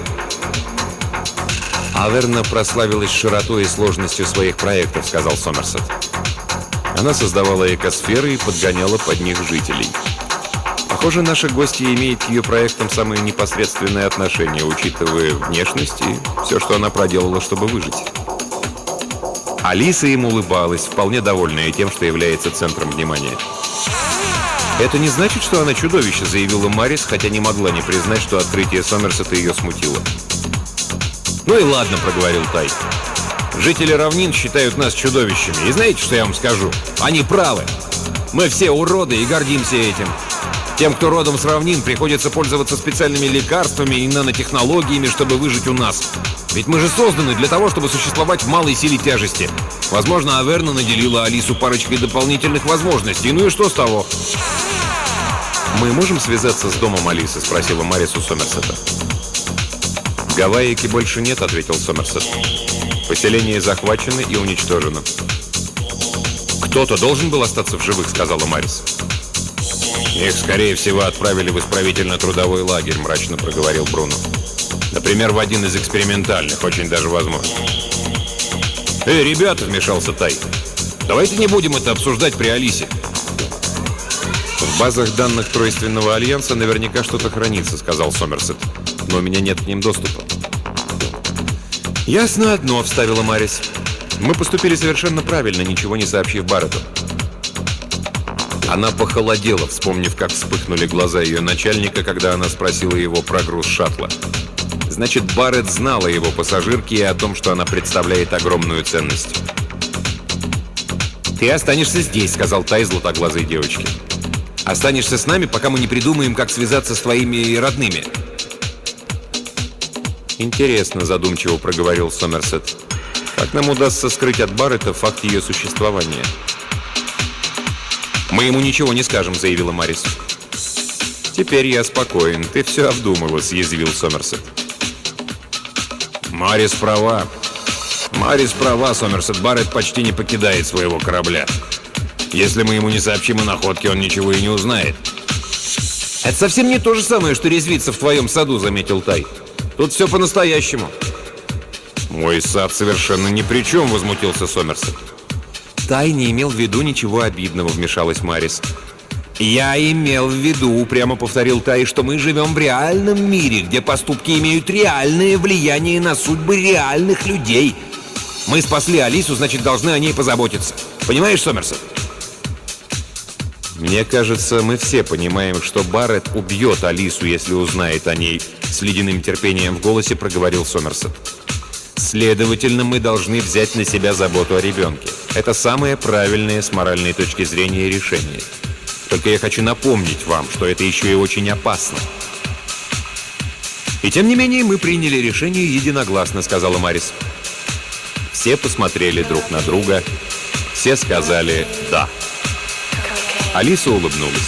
Speaker 1: «Аверна прославилась широтой и сложностью своих проектов», — сказал Сомерсет. Она создавала экосферы и подгоняла под них жителей. Похоже, наша гостья имеет к ее проектам самое непосредственное отношение, учитывая внешность и все, что она проделала, чтобы выжить. Алиса им улыбалась, вполне довольная тем, что является центром внимания. «Это не значит, что она чудовище», — заявила Марис, хотя не могла не признать, что открытие Сомерсета ее смутило.
Speaker 2: «Ну и ладно», — проговорил Тай. «Жители равнин считают нас чудовищами. И знаете, что я вам скажу? Они правы. Мы все уроды и гордимся этим. Тем, кто родом с равнин, приходится пользоваться специальными лекарствами и нанотехнологиями, чтобы выжить у нас. Ведь мы же созданы для того, чтобы существовать в малой силе тяжести. Возможно, Аверна наделила Алису парочкой дополнительных возможностей. Ну и что с того?»
Speaker 1: «Мы можем связаться с домом Алисы?» — спросила Марис у Сомерсета. «Гавайики больше нет», — ответил Сомерсет. «Поселение захвачено и уничтожено».
Speaker 2: «Кто-то должен был остаться в живых», — сказала Марис.
Speaker 1: «Их, скорее всего, отправили в исправительно-трудовой лагерь», — мрачно проговорил Бруно. «Например, в один из экспериментальных, очень даже возможно».
Speaker 2: «Эй, ребята», — вмешался Тай, — «давайте не будем это обсуждать при Алисе».
Speaker 1: «В базах данных Тройственного Альянса наверняка что-то хранится», — сказал Сомерсет. «Но у меня нет к ним доступа».
Speaker 2: «Ясно одно», — вставила Марис.
Speaker 1: «Мы поступили совершенно правильно, ничего не сообщив Барретту». Она похолодела, вспомнив, как вспыхнули глаза ее начальника, когда она спросила его про груз шаттла. Значит, Барретт знал о его пассажирке и о том, что она представляет огромную ценность.
Speaker 2: «Ты останешься здесь», — сказал Тай златоглазой девочке. «Останешься с нами, пока мы не придумаем, как связаться с твоими родными».
Speaker 1: «Интересно», — задумчиво проговорил Сомерсет. «Как нам удастся скрыть от Барретта факт ее существования?»
Speaker 2: «Мы ему ничего не скажем», — заявила Марис.
Speaker 1: «Теперь я спокоен. Ты все обдумала», — съязвил Сомерсет.
Speaker 2: «Марис права. Марис права, Сомерсет. Барретт почти не покидает своего корабля. Если мы ему не сообщим о находке, он ничего и не узнает». «Это совсем не то же самое, что резвиться в твоем саду», — заметил Тай. «Тут все по-настоящему».
Speaker 1: «Мой сад совершенно ни при чем», — возмутился Сомерсет.
Speaker 2: «Тай не имел в виду ничего обидного», — вмешалась Марис. «Я имел в виду», — упрямо повторил Тай, «что мы живем в реальном мире, где поступки имеют реальное влияние на судьбы реальных людей. Мы спасли Алису, значит, должны о ней позаботиться. Понимаешь, Сомерсет?»
Speaker 1: «Мне кажется, мы все понимаем, что Барретт убьет Алису, если узнает о ней», — с ледяным терпением в голосе проговорил Сомерсет. «Следовательно, мы должны взять на себя заботу о ребенке. Это самое правильное с моральной точки зрения решение. Только я хочу напомнить вам, что это еще и очень опасно».
Speaker 2: «И тем не менее мы приняли решение единогласно», — сказала Марис.
Speaker 1: Все посмотрели друг на друга, все сказали «да». Алиса улыбнулась.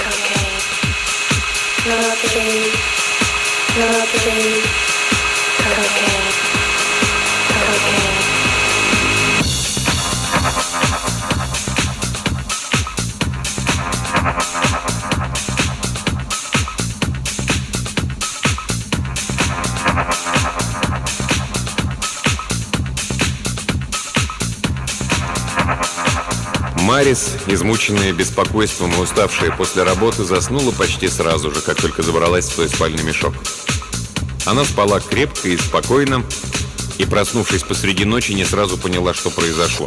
Speaker 1: Марис, измученная беспокойством и уставшая после работы, заснула почти сразу же, как только забралась в свой спальный мешок. Она спала крепко и спокойно, и, проснувшись посреди ночи, не сразу поняла, что произошло.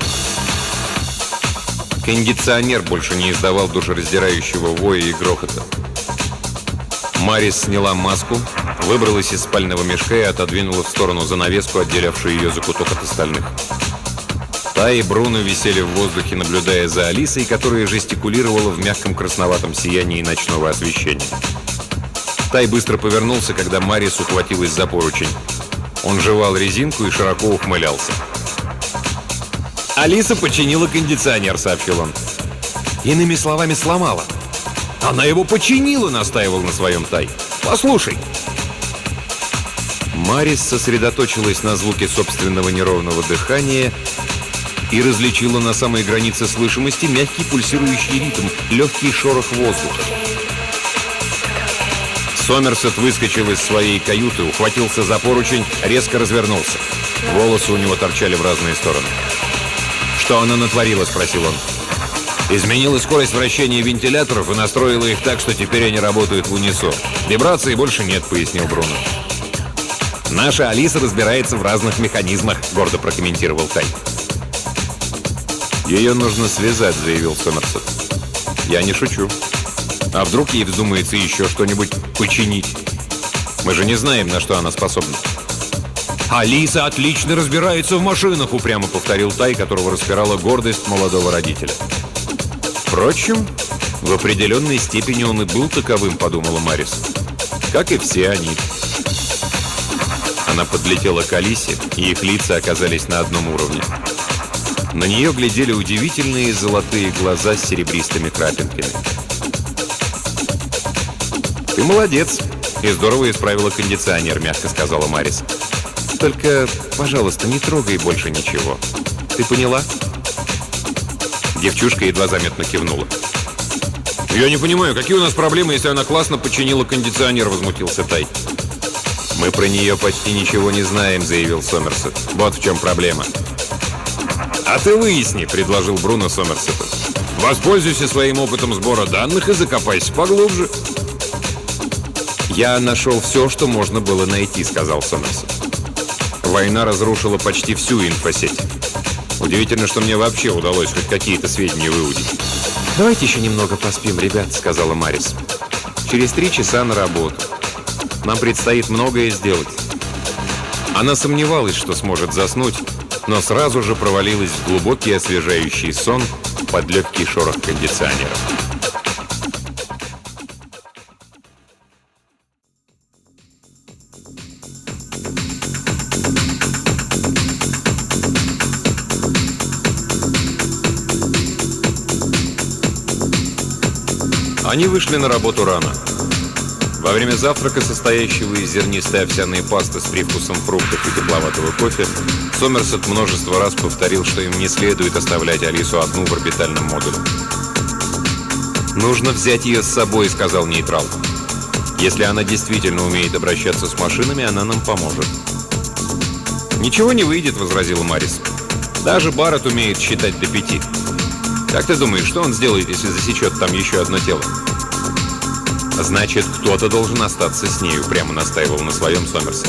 Speaker 1: Кондиционер больше не издавал душераздирающего воя и грохота. Марис сняла маску, выбралась из спального мешка и отодвинула в сторону занавеску, отделявшую ее закуток от остальных. Тай и Бруно висели в воздухе, наблюдая за Алисой, которая жестикулировала в мягком красноватом сиянии ночного освещения. Тай быстро повернулся, когда Марис ухватилась за поручень. Он жевал резинку и широко ухмылялся.
Speaker 2: «Алиса починила кондиционер», — сообщил он. «Иными словами, сломала». «Она его починила», — настаивал на своем Тай. «Послушай, Марис сосредоточилась на звуке собственного неровного дыхания и различила на самой границе слышимости мягкий пульсирующий ритм, легкий шорох воздуха. Сомерсет выскочил из своей каюты, ухватился за поручень, резко развернулся. Волосы у него торчали в разные стороны. «Что она натворила?» — спросил он. «Изменила скорость вращения вентиляторов и настроила их так, что теперь они работают в унисон. Вибраций больше нет», — пояснил Бруно. «Наша Алиса разбирается в разных механизмах», — гордо прокомментировал Тай. «Ее нужно связать», — заявил Сомерсет. «Я не шучу. А вдруг ей вздумается еще что-нибудь починить? Мы же не знаем, на что она способна». «Алиса отлично разбирается в машинах», — упрямо повторил Тай, которого распирала гордость молодого родителя. «Впрочем, в определенной степени он и был таковым», — подумала Марис. «Как и все они». Она подлетела к Алисе, и их лица оказались на одном уровне. На нее глядели удивительные золотые глаза с серебристыми крапинками. «Ты молодец и здорово исправила кондиционер», — мягко сказала Марис. «Только, пожалуйста, не трогай больше ничего. Ты поняла?» Девчушка едва заметно кивнула. «Я не понимаю, какие у нас проблемы, если она классно починила кондиционер?» — возмутился Тай. «Мы про нее почти ничего не знаем», — заявил Сомерсет. «Вот в чем проблема». «А ты выясни», — предложил Бруно Сомерсету. «Воспользуйся своим опытом сбора данных и закопайся поглубже». «Я нашел все, что можно было найти», — сказал Сомерсет. «Война разрушила почти всю инфосеть. Удивительно, что мне вообще удалось хоть какие-то сведения выудить». «Давайте еще немного поспим, ребят», — сказала Марис. «Через три часа на работу. Нам предстоит многое сделать». Она сомневалась, что сможет заснуть, но сразу же провалилась в глубокий освежающий сон под легкий шорох кондиционера. Они вышли на работу рано. Во время завтрака, состоящего из зернистой овсяной пасты с привкусом фруктов и тепловатого кофе, Сомерсет множество раз повторил, что им не следует оставлять Алису одну в орбитальном модуле. «Нужно взять ее с собой», — сказал нейтрал. «Если она действительно умеет обращаться с машинами, она нам поможет». «Ничего не выйдет», — возразила Марис. «Даже Барретт умеет считать до пяти. Как ты думаешь, что он сделает, если засечет там еще одно тело?» «Значит, кто-то должен остаться с нею», — прямо настаивал на своем Сомерсет.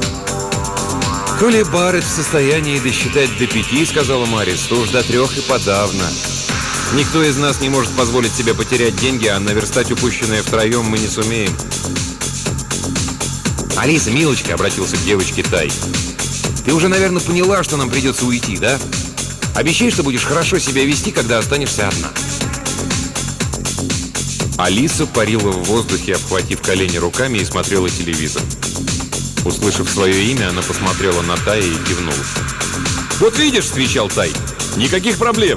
Speaker 2: «Коли Барретт в состоянии досчитать до пяти, — сказала Марис, — то уж до трех и подавно. Никто из нас не может позволить себе потерять деньги, а наверстать упущенное втроем мы не сумеем». «Алиса, милочка, — обратился к девочке Тай, — ты уже, наверное, поняла, что нам придется уйти, да? Обещай, что будешь хорошо себя вести, когда останешься одна». Алиса парила в воздухе, обхватив колени руками, и смотрела телевизор. Услышав свое имя, она посмотрела на Тая и кивнула. «Вот видишь, — вскричал Тай, — никаких проблем!»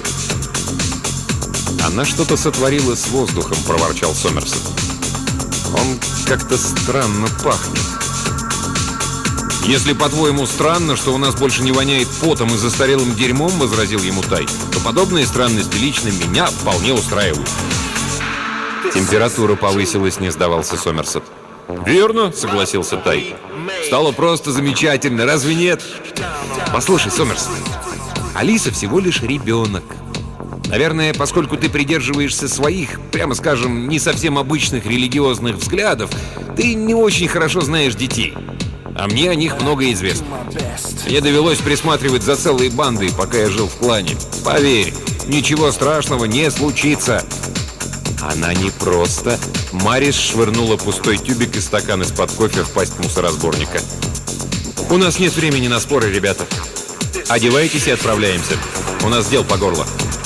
Speaker 2: «Она что-то сотворила с воздухом, — проворчал Сомерсет. Он как-то странно пахнет». «Если, по-твоему, странно, что у нас больше не воняет потом и застарелым дерьмом, — возразил ему Тай, — то подобные странности лично меня вполне устраивают». «Температура повысилась, — не сдавался Сомерсет. «Верно, — согласился Тай. Стало просто замечательно, разве нет?» «Послушай, Сомерсет, Алиса всего лишь ребенок. Наверное, поскольку ты придерживаешься своих, прямо скажем, не совсем обычных религиозных взглядов, ты не очень хорошо знаешь детей. А мне о них много известно. Мне довелось присматривать за целой бандой, пока я жил в клане. Поверь, ничего страшного не случится». Она не просто... Марис швырнула пустой тюбик и стакан из-под кофе в пасть мусоросборника. «У нас нет времени на споры, ребята. Одевайтесь и отправляемся. У нас дел по горло».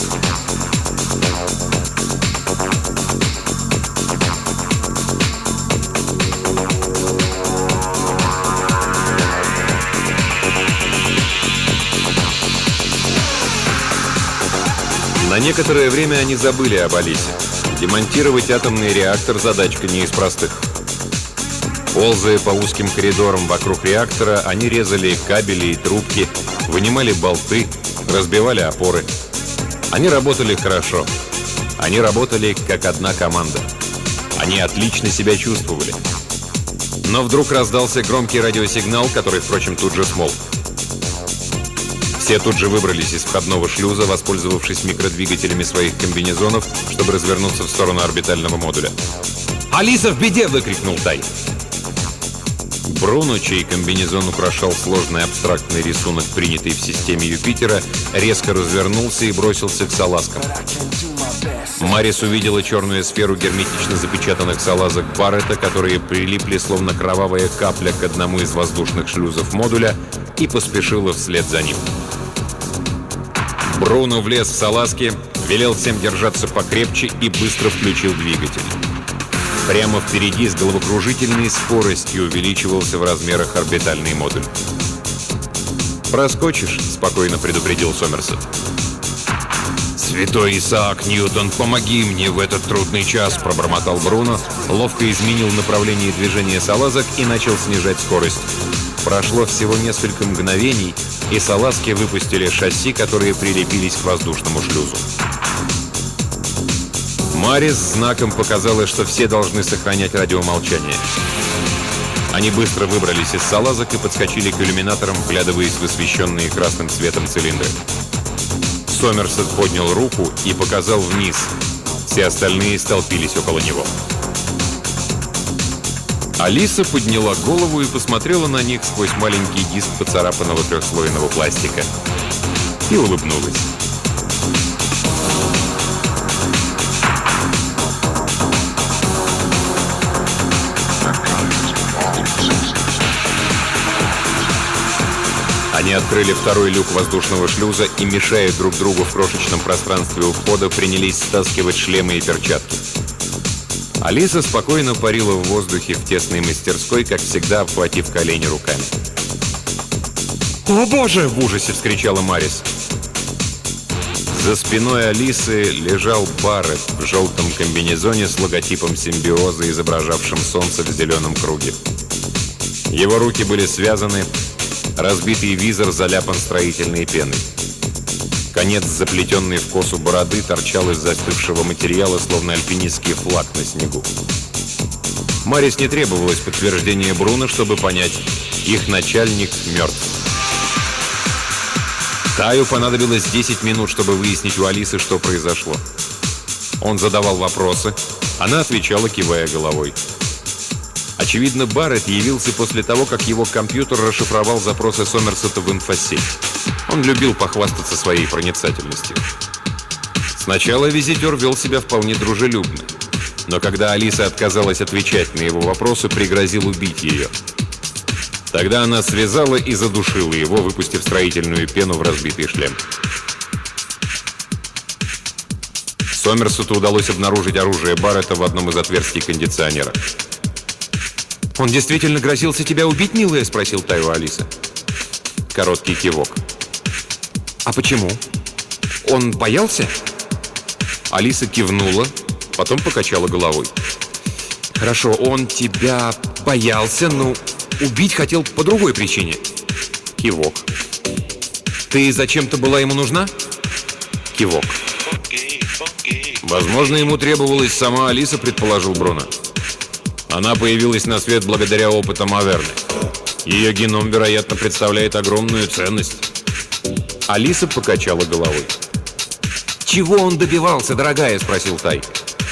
Speaker 2: На некоторое время они забыли об Алисе. Демонтировать атомный реактор – задачка не из простых.
Speaker 1: Ползая по узким коридорам вокруг реактора, они резали кабели и трубки, вынимали болты, разбивали опоры. Они работали хорошо. Они работали как одна команда. Они отлично себя чувствовали. Но вдруг раздался громкий радиосигнал, который, впрочем, тут же смолк. Все тут же выбрались из входного шлюза, воспользовавшись микродвигателями своих комбинезонов, чтобы развернуться в сторону орбитального модуля.
Speaker 2: «Алиса в беде!» — выкрикнул Тай.
Speaker 1: Бруно, чей комбинезон украшал сложный абстрактный рисунок, принятый в системе Юпитера, резко развернулся и бросился к салазкам. Марис увидела черную сферу герметично запечатанных салазок Баррета, которые прилипли словно кровавая капля к одному из воздушных шлюзов модуля, и поспешила вслед за ним. Бруно влез в салазки, велел всем держаться покрепче и быстро включил двигатель. Прямо впереди с головокружительной скоростью увеличивался в размерах орбитальный модуль. «Проскочишь», — спокойно предупредил Сомерсет.
Speaker 2: «Святой Исаак Ньютон, помоги мне в этот трудный час!» — пробормотал Бруно,
Speaker 1: Ловко изменил направление движения салазок и начал снижать скорость. Прошло всего несколько мгновений, и салазки выпустили шасси, которые прилепились к воздушному шлюзу. Марис знаком показала, что все должны сохранять радиомолчание. Они быстро выбрались из салазок и подскочили к иллюминаторам, вглядываясь в освещенные красным светом цилиндры. Сомерсет поднял руку и показал вниз. Все остальные столпились около него. Алиса подняла голову и посмотрела на них сквозь маленький диск поцарапанного трехслойного пластика. И улыбнулась. Они открыли второй люк воздушного шлюза и, мешая друг другу в крошечном пространстве у входа, принялись стаскивать шлемы и перчатки. Алиса спокойно парила в воздухе в тесной мастерской, как всегда, обхватив колени руками.
Speaker 2: «О, Боже!» —
Speaker 1: В ужасе вскричала Марис. За спиной Алисы лежал Баррет в желтом комбинезоне с логотипом симбиоза, изображавшим солнце в зеленом круге. Его руки были связаны, разбитый визор заляпан строительной пеной. Конец, заплетенный в косу бороды, торчал из застывшего материала, словно альпинистский флаг на снегу. Марис не требовалось подтверждения Бруно, чтобы понять, их начальник мертв. Таю понадобилось десять минут, чтобы выяснить у Алисы, что произошло. Он задавал вопросы, она отвечала, кивая головой. Очевидно, Баррет явился после того, как его компьютер расшифровал запросы Сомерсета в инфосеть. Он любил похвастаться своей проницательностью. Сначала визитер вел себя вполне дружелюбно, но когда Алиса отказалась отвечать на его вопросы, пригрозил убить ее. Тогда она связала и задушила его, выпустив строительную пену в разбитый шлем. Сомерсету удалось обнаружить оружие Баррета в одном из отверстий кондиционера.
Speaker 2: «Он действительно грозился тебя убить, милая?» — спросил Тай у Алисы.
Speaker 1: Короткий кивок.
Speaker 2: «А почему? Он боялся?»
Speaker 1: Алиса кивнула, потом покачала головой.
Speaker 2: «Хорошо, он тебя боялся, но убить хотел по другой причине».
Speaker 1: Кивок.
Speaker 2: «Ты зачем-то была ему нужна?»
Speaker 1: Кивок. Возможно, ему требовалась сама Алиса, предположил Бруно. Она появилась на свет благодаря опытам Аверны. Ее геном, вероятно, представляет огромную ценность. Алиса покачала головой.
Speaker 2: «Чего он добивался, дорогая?» — спросил Тай.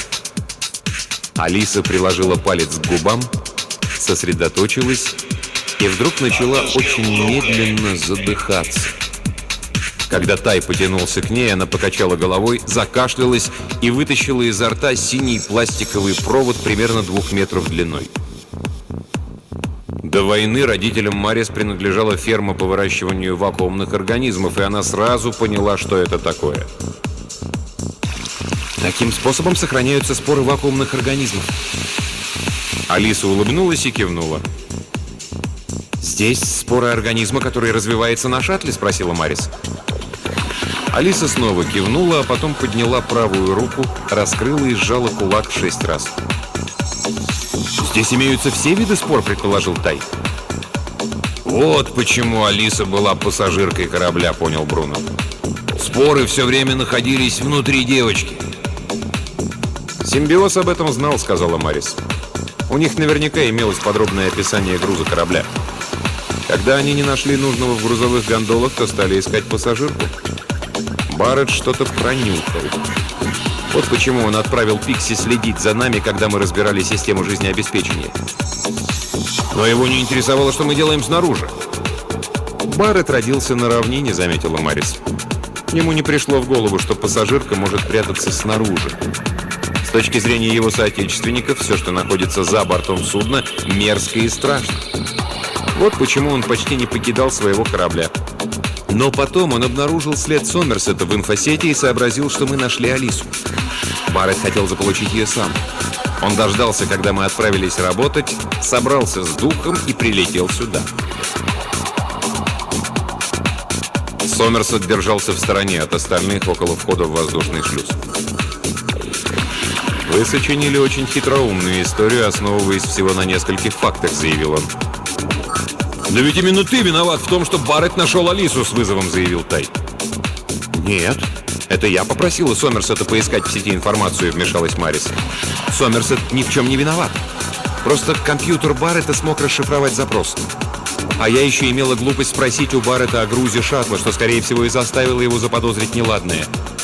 Speaker 1: Алиса приложила палец к губам, сосредоточилась и вдруг начала очень медленно задыхаться. Когда Тай потянулся к ней, она покачала головой, закашлялась и вытащила изо рта синий пластиковый провод примерно двух метров длиной. До войны родителям Марис принадлежала ферма по выращиванию вакуумных организмов, и она сразу поняла, что это такое.
Speaker 2: Таким способом сохраняются споры вакуумных организмов.
Speaker 1: Алиса улыбнулась и кивнула.
Speaker 2: «Здесь споры организма, который развивается на шаттле?» — спросила Марис.
Speaker 1: Алиса снова кивнула, а потом подняла правую руку, раскрыла и сжала кулак шесть раз.
Speaker 2: Здесь имеются все виды спор, предположил Тай. Вот почему Алиса была пассажиркой корабля, понял Бруно. Споры все время находились внутри девочки.
Speaker 1: «Симбиоз об этом знал», — сказала Марис. «У них наверняка имелось подробное описание груза корабля. Когда они не нашли нужного в грузовых гондолах, то стали искать пассажирку. Барретт что-то пронюхал. Вот почему он отправил Пикси следить за нами, когда мы разбирали систему жизнеобеспечения.
Speaker 2: Но его не интересовало, что мы делаем снаружи.
Speaker 1: Барретт родился на равнине», — заметила Марис. Ему не пришло в голову, что пассажирка может прятаться снаружи. С точки зрения его соотечественников, все, что находится за бортом судна, мерзко и страшно. Вот почему он почти не покидал своего корабля. Но потом он обнаружил след Сомерсета в инфосете и сообразил, что мы нашли Алису. Барретт хотел заполучить ее сам. Он дождался, когда мы отправились работать, собрался с духом и прилетел сюда. Сомерсет держался в стороне от остальных около входа в воздушный шлюз. «Вы сочинили очень хитроумную историю, основываясь всего на нескольких фактах», — заявил он.
Speaker 2: «Да ведь именно ты виноват в том, что Барретт нашел Алису», — с вызовом заявил Тай.
Speaker 1: «Нет, это я попросила Сомерсета поискать в сети информацию», — вмешалась Марис. «Сомерсет ни в чем не виноват. Просто компьютер Барретта смог расшифровать запрос. А я еще имела глупость спросить у Барретта о грузе шаттла, что, скорее всего, и заставило его заподозрить неладное».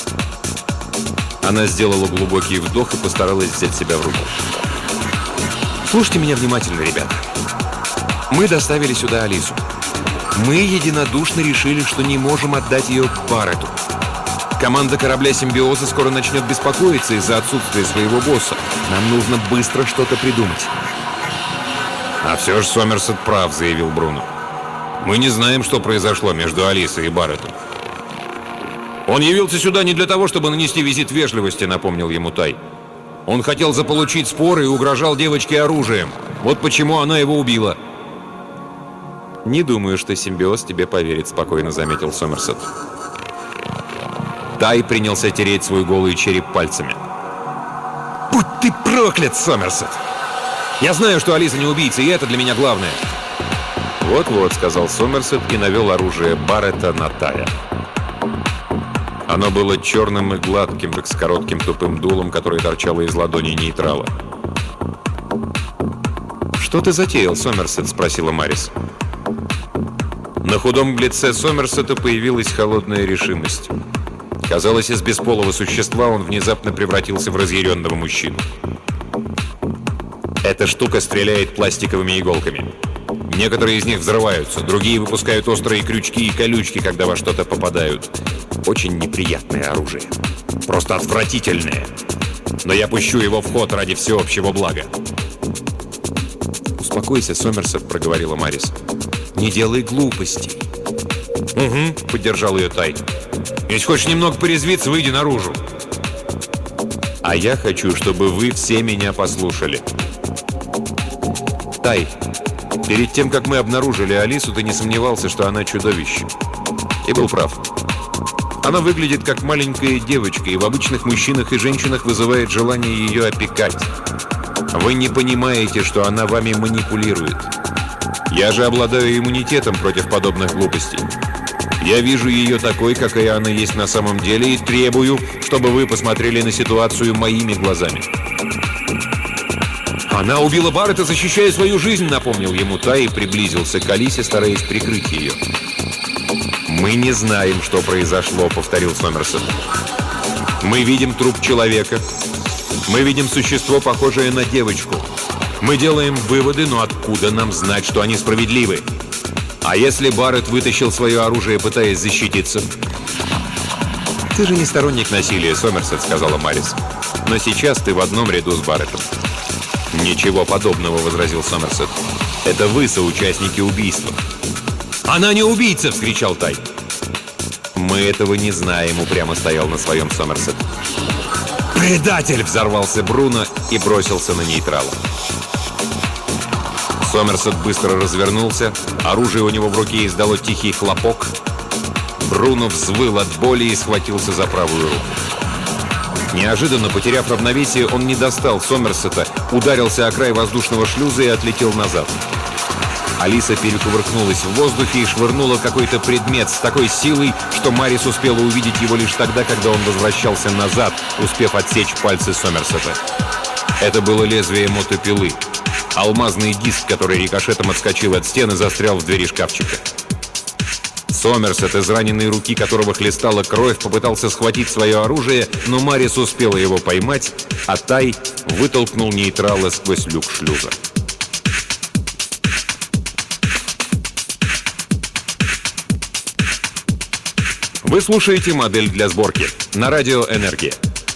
Speaker 1: Она сделала глубокий вдох и постаралась взять себя в руки. «Слушайте меня внимательно, ребята. Мы доставили сюда Алису. Мы единодушно решили, что не можем отдать ее Барретту. Команда корабля «Симбиоза» скоро начнет беспокоиться из-за отсутствия своего босса. Нам нужно быстро что-то придумать».
Speaker 2: «А все же Сомерсет прав», — заявил Бруно. «Мы не знаем, что произошло между Алисой и Барреттом». «Он явился сюда не для того, чтобы нанести визит вежливости», — напомнил ему Тай. «Он хотел заполучить споры и угрожал девочке оружием. Вот почему она его убила».
Speaker 1: «Не думаю, что Симбиоз тебе поверит», — спокойно заметил Сомерсет. Тай принялся тереть свой голый череп пальцами.
Speaker 2: «Будь ты проклят, Сомерсет! Я знаю, что Алиса не убийца, и это для меня главное».
Speaker 1: «Вот-вот», — сказал Сомерсет и навел оружие Барретта на Тая. Оно было черным и гладким, как с коротким тупым дулом, которое торчало из ладони нейтрала. «Что ты затеял, Сомерсет?» — спросила Марис. На худом лице Сомерсета появилась холодная решимость. Казалось, из бесполого существа он внезапно превратился в разъяренного мужчину. «Эта штука стреляет пластиковыми иголками. Некоторые из них взрываются, другие выпускают острые крючки и колючки, когда во что-то попадают. Очень неприятное оружие. Просто отвратительное. Но я пущу его в ход ради всеобщего блага». «Успокойся, Сомерсет», — проговорила Марис. «Не делай глупостей».
Speaker 2: «Угу», — поддержал ее Тай. «Если хочешь немного порезвиться, выйди наружу».
Speaker 1: «А я хочу, чтобы вы все меня послушали. Тай, перед тем, как мы обнаружили Алису, ты не сомневался, что она чудовище. И был прав. Она выглядит как маленькая девочка, и в обычных мужчинах и женщинах вызывает желание ее опекать. Вы не понимаете, что она вами манипулирует. Я же обладаю иммунитетом против подобных глупостей. Я вижу ее такой, какая она есть на самом деле, и требую, чтобы вы посмотрели на ситуацию моими глазами».
Speaker 2: «Она убила Барретта, защищая свою жизнь», — напомнил ему Тай
Speaker 1: и приблизился к Алисе, стараясь прикрыть ее. «Мы не знаем, что произошло», — повторил Сомерсет. «Мы видим труп человека. Мы видим существо, похожее на девочку. Мы делаем выводы, но откуда нам знать, что они справедливы? А если Барретт вытащил свое оружие, пытаясь защититься?» «Ты же не сторонник насилия, Сомерсет», — сказала Марис. «Но сейчас ты в одном ряду с Барреттом». «Ничего подобного», — возразил Сомерсет. «Это вы соучастники убийства».
Speaker 2: «Она не убийца!» — вскричал Тай.
Speaker 1: «Мы этого не знаем», — упрямо стоял на своем Сомерсет.
Speaker 2: «Предатель!» —
Speaker 1: Взорвался Бруно и бросился на нейтрала. Сомерсет быстро развернулся, оружие у него в руке издало тихий хлопок. Бруно взвыл от боли и схватился за правую руку.
Speaker 2: Неожиданно, потеряв равновесие, он не достал Сомерсета, ударился о край воздушного шлюза и отлетел назад. Алиса перекувыркнулась в воздухе и швырнула какой-то предмет с такой силой, что Марис успела увидеть его лишь тогда, когда он возвращался назад, успев отсечь пальцы Сомерсета. Это было лезвие мотопилы. Алмазный диск, который рикошетом отскочил от стены, застрял в двери шкафчика. Сомерсет, из раненой руки которого хлестала кровь, попытался схватить свое оружие, но Марис успела его поймать, а Тай вытолкнул нейтрала сквозь люк шлюза. Вы слушаете «Модель для сборки» на радио «Энергия».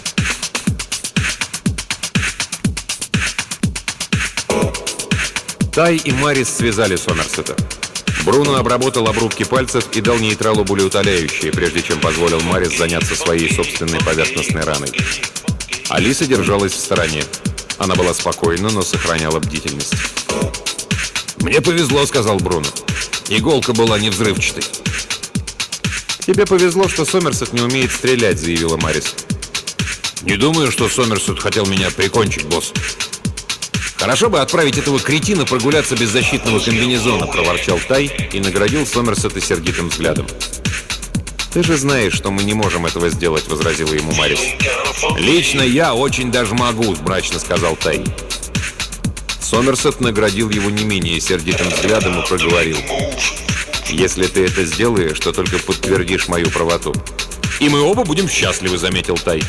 Speaker 2: Тай и Марис связали Сомерсета. Бруно обработал обрубки пальцев и дал нейтралу болеутоляющее, прежде чем позволил Марис заняться своей собственной поверхностной раной. Алиса держалась в стороне. Она была спокойна, но сохраняла бдительность. «Мне повезло», — сказал Бруно. «Иголка была не взрывчатой». «Тебе повезло, что Сомерсет не умеет стрелять», — заявила Марис. «Не думаю, что Сомерсет хотел меня прикончить, босс». «Хорошо бы отправить этого кретина прогуляться без защитного комбинезона», — проворчал Тай и наградил Сомерсета сердитым взглядом. «Ты же знаешь, что мы не можем этого сделать», — возразила ему Марис. «Лично я очень даже могу», — мрачно сказал Тай. Сомерсет наградил его не менее сердитым взглядом и проговорил: «Если ты это сделаешь, то только подтвердишь мою правоту». «И мы оба будем счастливы», — заметил Тай.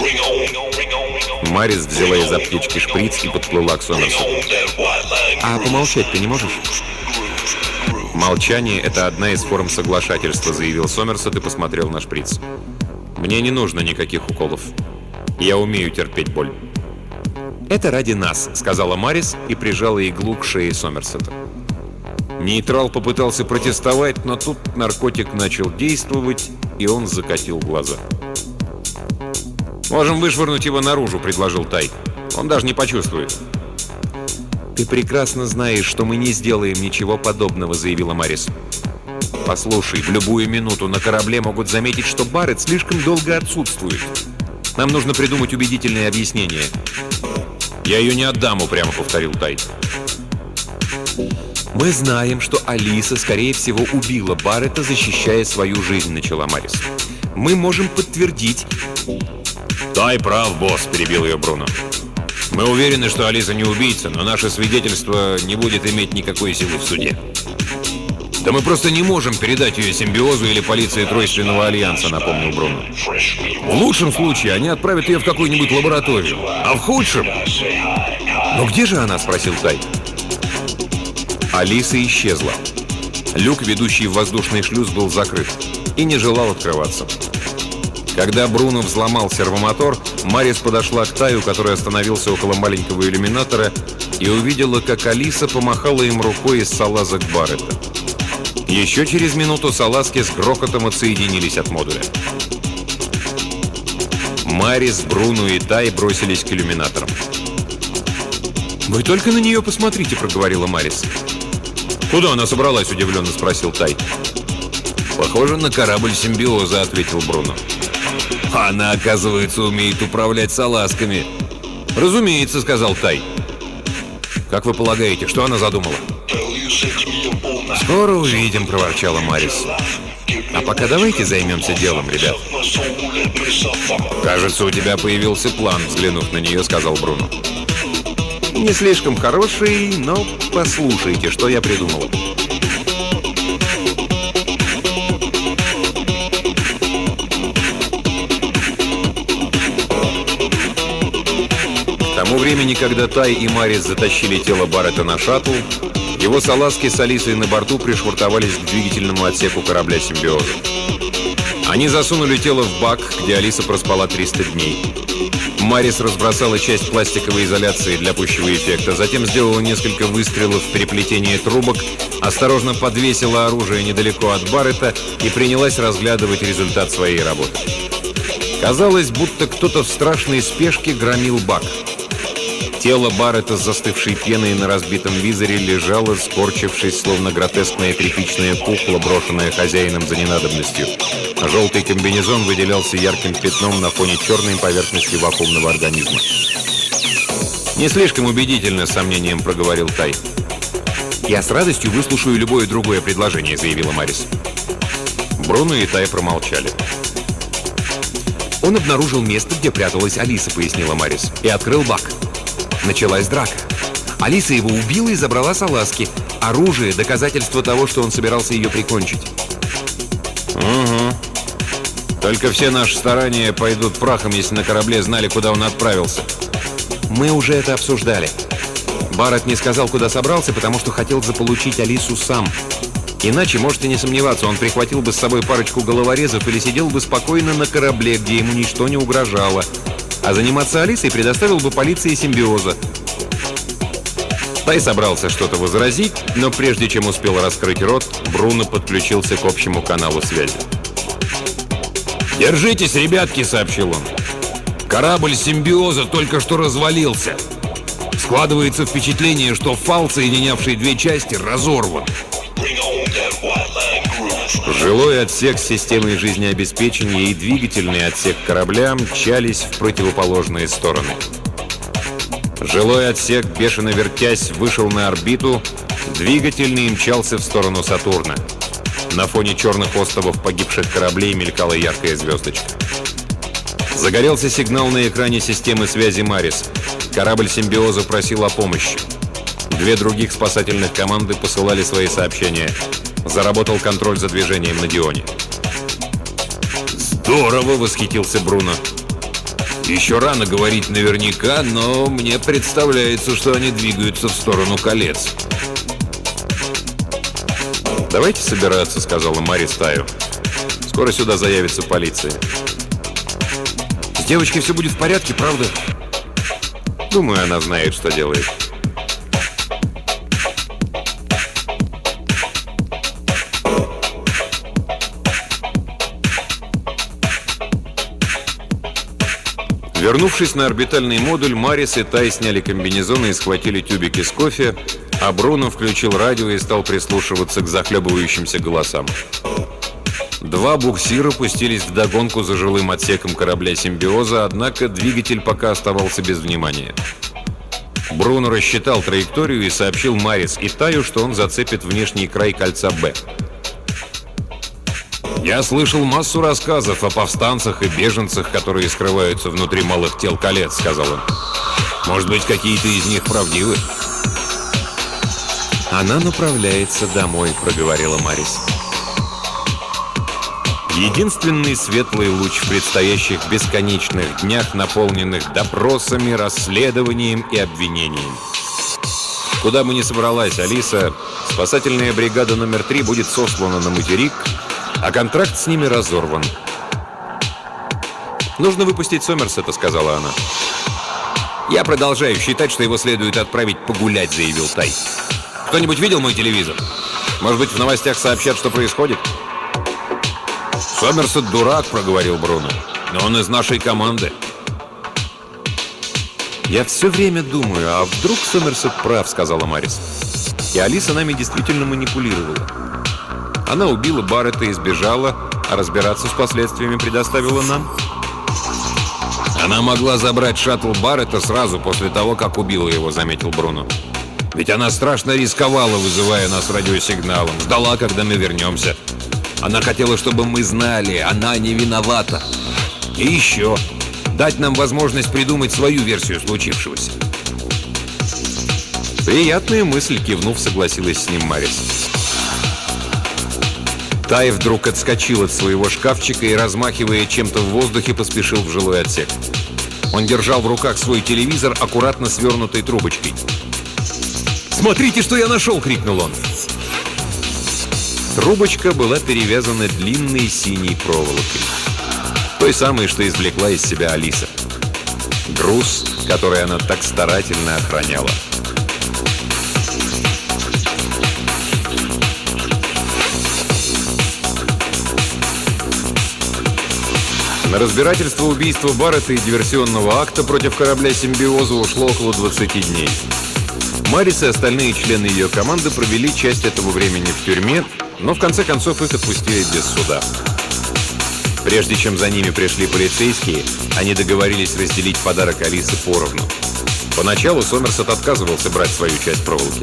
Speaker 2: Марис взяла из аптечки шприц и подплыла к Сомерсету. «А помолчать ты не можешь?» «Молчание — это одна из форм соглашательства», — заявил Сомерсет и посмотрел на шприц. «Мне не нужно никаких уколов. Я умею терпеть боль». «Это ради нас», — сказала Марис и прижала иглу к шее Сомерсета. Нейтрал попытался протестовать, но тут наркотик начал действовать, и он закатил глаза. «Можем вышвырнуть его наружу», — предложил Тай. «Он даже не почувствует». «Ты прекрасно знаешь, что мы не сделаем ничего подобного», — заявила Марис. «Послушай, в любую минуту на корабле могут заметить, что Барретт слишком долго отсутствует. Нам нужно придумать убедительное объяснение». «Я ее не отдам», — упрямо повторил Тай. «Мы знаем, что Алиса, скорее всего, убила Барретта, защищая свою жизнь», — начала Марис. «Мы можем подтвердить...» «Тай прав, босс», — перебил ее Бруно. «Мы уверены, что Алиса не убийца, но наше свидетельство не будет иметь никакой силы в суде». «Да мы просто не можем передать ее симбиозу или полиции Тройственного Альянса», — напомнил Бруно. «В лучшем случае они отправят ее в какую-нибудь лабораторию, а в худшем...» «Но где же она?» — спросил Тай. Алиса исчезла. Люк, ведущий в воздушный шлюз, был закрыт и не желал открываться. Когда Бруно взломал сервомотор, Марис подошла к Таю, который остановился около маленького иллюминатора, и увидела, как Алиса помахала им рукой из салазок Барретта. Еще через минуту салазки с грохотом отсоединились от модуля. Марис, Бруно и Тай бросились к иллюминаторам. «Вы только на нее посмотрите», — проговорила Марис. «Куда она собралась?» — удивленно спросил Тай. «Похоже на корабль симбиоза», — ответил Бруно. «Она, оказывается, умеет управлять салазками». «Разумеется», — сказал Тай. «Как вы полагаете, что она задумала?» «Скоро увидим», — проворчала Марис. «А пока давайте займемся делом, ребят». «Кажется, у тебя появился план», — взглянув на нее, сказал Бруно. «Не слишком хороший, но послушайте, что я придумал». К тому времени, когда Тай и Марис затащили тело Барретта на шаттл, его салазки с Алисой на борту пришвартовались к двигательному отсеку корабля «Симбиоза». Они засунули тело в бак, где Алиса проспала триста дней. Марис разбросала часть пластиковой изоляции для пущего эффекта, затем сделала несколько выстрелов в переплетение трубок, осторожно подвесила оружие недалеко от Барретта и принялась разглядывать результат своей работы. Казалось, будто кто-то в страшной спешке громил бак. Тело Барретта с застывшей пеной на разбитом визоре лежало, скорчившись, словно гротескная тряпичная кукла, брошенная хозяином за ненадобностью.
Speaker 1: Желтый комбинезон выделялся ярким пятном на фоне черной поверхности вакуумного организма.
Speaker 2: «Не слишком убедительно», — с сомнением проговорил Тай. «Я с радостью выслушаю любое другое предложение», — заявила Марис.
Speaker 1: Бруно и Тай промолчали.
Speaker 2: «Он обнаружил место, где пряталась Алиса», — пояснила Марис, — «и открыл бак. Началась драка. Алиса его убила и забрала салазки. Оружие — доказательство того, что он собирался ее прикончить».
Speaker 1: Угу. Только все наши старания пойдут прахом, если на корабле знали, куда он отправился.
Speaker 2: Мы уже это обсуждали. Барретт не сказал, куда собрался, потому что хотел заполучить Алису сам. Иначе, можете не сомневаться, он прихватил бы с собой парочку головорезов или сидел бы спокойно на корабле, где ему ничто не угрожало. А заниматься Алисой предоставил бы полиции Симбиоза.
Speaker 1: Тай собрался что-то возразить, но прежде чем успел раскрыть рот, Бруно подключился к общему каналу связи.
Speaker 2: «Держитесь, ребятки», — сообщил он. «Корабль Симбиоза только что развалился. Складывается впечатление, что фал, соединявший две части, разорван».
Speaker 1: Жилой отсек с системой жизнеобеспечения и двигательный отсек корабля мчались в противоположные стороны. Жилой отсек, бешено вертясь, вышел на орбиту, двигательный мчался в сторону Сатурна. На фоне черных остовов погибших кораблей мелькала яркая звездочка. Загорелся сигнал на экране системы связи Марис. Корабль Симбиоза просил о помощи. Две других спасательных команды посылали свои сообщения. Заработал контроль за движением на Дионе.
Speaker 2: «Здорово!» — восхитился Бруно. «Еще рано говорить наверняка, но мне представляется, что они двигаются в сторону колец».
Speaker 1: «Давайте собираться», — сказала Марис Таю. «Скоро сюда заявится полиция».
Speaker 2: «С девочкой все будет в порядке, правда?»
Speaker 1: «Думаю, она знает, что делает». Вернувшись на орбитальный модуль, Марис и Тай сняли комбинезоны и схватили тюбики с кофе, а Бруно включил радио и стал прислушиваться к захлебывающимся голосам. Два буксира пустились вдогонку за жилым отсеком корабля Симбиоза, однако двигатель пока оставался без внимания. Бруно рассчитал траекторию и сообщил Марис и Таю, что он зацепит внешний край кольца «Б».
Speaker 2: «Я слышал массу рассказов о повстанцах и беженцах, которые скрываются внутри малых тел колец», — сказал он. «Может быть, какие-то из них правдивы?»
Speaker 1: «Она направляется домой», — проговорила Марис. Единственный светлый луч в предстоящих бесконечных днях, наполненных допросами, расследованием и обвинением. Куда бы ни собралась Алиса, спасательная бригада номер три будет сослана на материк, а контракт с ними разорван. «Нужно выпустить Сомерсета», — сказала она.
Speaker 2: «Я продолжаю считать, что его следует отправить погулять», — заявил Тай. «Кто-нибудь видел мой телевизор?
Speaker 1: Может быть, в новостях сообщат, что происходит?»
Speaker 2: «Сомерсет дурак», — проговорил Бруно. «Но он из нашей команды».
Speaker 1: «Я все время думаю, а вдруг Сомерсет прав», — сказала Марис. «И Алиса нами действительно манипулировала. Она убила Барретта и сбежала, а разбираться с последствиями предоставила нам».
Speaker 2: «Она могла забрать шаттл Барретта сразу после того, как убила его», — заметил Бруно. «Ведь она страшно рисковала, вызывая нас радиосигналом. Ждала, когда мы вернемся. Она хотела, чтобы мы знали, она не виновата. И еще, дать нам возможность придумать свою версию случившегося».
Speaker 1: «Приятная мысль», — кивнув, согласилась с ним Марис. Тай вдруг отскочил от своего шкафчика и, размахивая чем-то в воздухе, поспешил в жилой отсек. Он держал в руках свой телевизор, аккуратно свернутой трубочкой.
Speaker 2: «Смотрите, что я нашел!» — крикнул он.
Speaker 1: Трубочка была перевязана длинной синей проволокой. Той самой, что извлекла из себя Алиса. Груз, который она так старательно охраняла. На разбирательство убийства Барретта и диверсионного акта против корабля Симбиоза ушло около двадцати дней. Марис и остальные члены ее команды провели часть этого времени в тюрьме, но в конце концов их отпустили без суда.
Speaker 2: Прежде чем за ними пришли полицейские, они договорились разделить подарок Алисы поровну. Поначалу Сомерсет отказывался брать свою часть проволоки.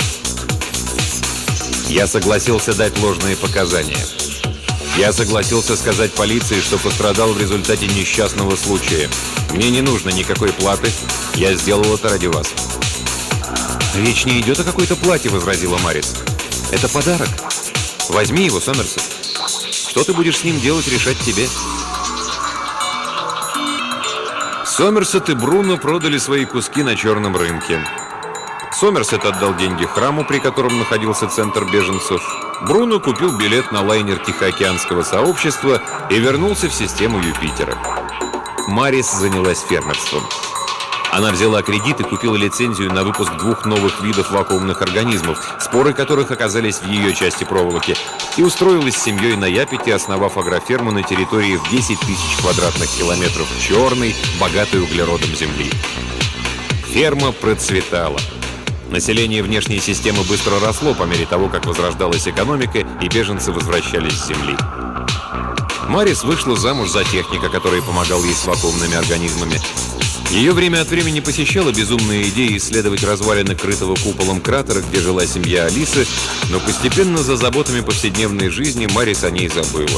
Speaker 2: Я согласился дать ложные показания. Я согласился сказать полиции, что пострадал в результате несчастного случая. Мне не нужно никакой платы. Я сделал это ради вас. «Речь не идет о какой-то плате», — возразила Марис. «Это подарок. Возьми его, Сомерсет. Что ты будешь с ним делать, решать тебе». Сомерсет и Бруно продали свои куски на черном рынке. Сомерсет отдал деньги храму, при котором находился центр беженцев. Бруно купил билет на лайнер Тихоокеанского сообщества и вернулся в систему Юпитера. Марис занялась фермерством. Она взяла кредит и купила лицензию на выпуск двух новых видов вакуумных организмов, споры которых оказались в ее части проволоки, и устроилась с семьей на Япете, основав агроферму на территории в десять тысяч квадратных километров черной, богатой углеродом земли. Ферма процветала. Население внешней системы быстро росло по мере того, как возрождалась экономика и беженцы возвращались с Земли. Марис вышла замуж за техника, который помогал ей с вакуумными организмами. Ее время от времени посещала безумная идея исследовать развалины крытого куполом кратера, где жила семья Алисы, но постепенно за заботами повседневной жизни Марис о ней забыла.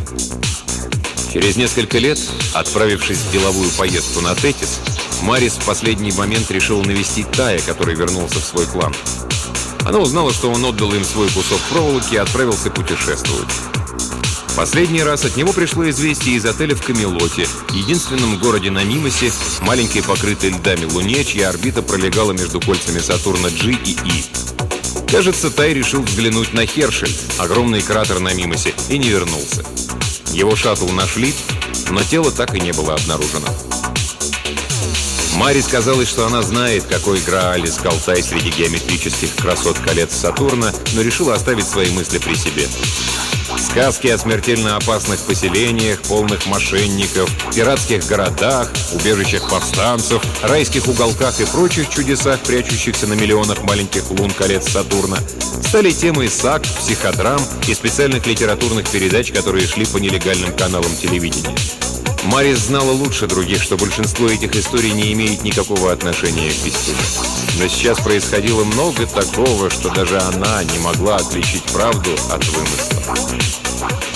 Speaker 2: Через несколько лет, отправившись в деловую поездку на Тетис, Марис в последний момент решил навестить Тая, который вернулся в свой клан. Она узнала, что он отдал им свой кусок проволоки и отправился путешествовать. Последний раз от него пришло известие из отеля в Камелоте, единственном городе на Мимосе, маленькой покрытой льдами луне, чья орбита пролегала между кольцами Сатурна G и И. Кажется, Тай решил взглянуть на Хершель, огромный кратер на Мимосе, и не вернулся. Его шаттл нашли, но тело так и не было обнаружено. Марис казалось, что она знает, какой Грааль искал Тай среди геометрических красот колец Сатурна, но решила оставить свои мысли при себе. Сказки о смертельно опасных поселениях, полных мошенников, пиратских городах, убежищах повстанцев, райских уголках и прочих чудесах, прячущихся на миллионах маленьких лун колец Сатурна, стали темой саг, психодрам и специальных литературных передач, которые шли по нелегальным каналам телевидения. Марис знала лучше других, что большинство этих историй не имеет никакого отношения к истине. Но сейчас происходило много такого, что даже она не могла отличить правду от вымысла.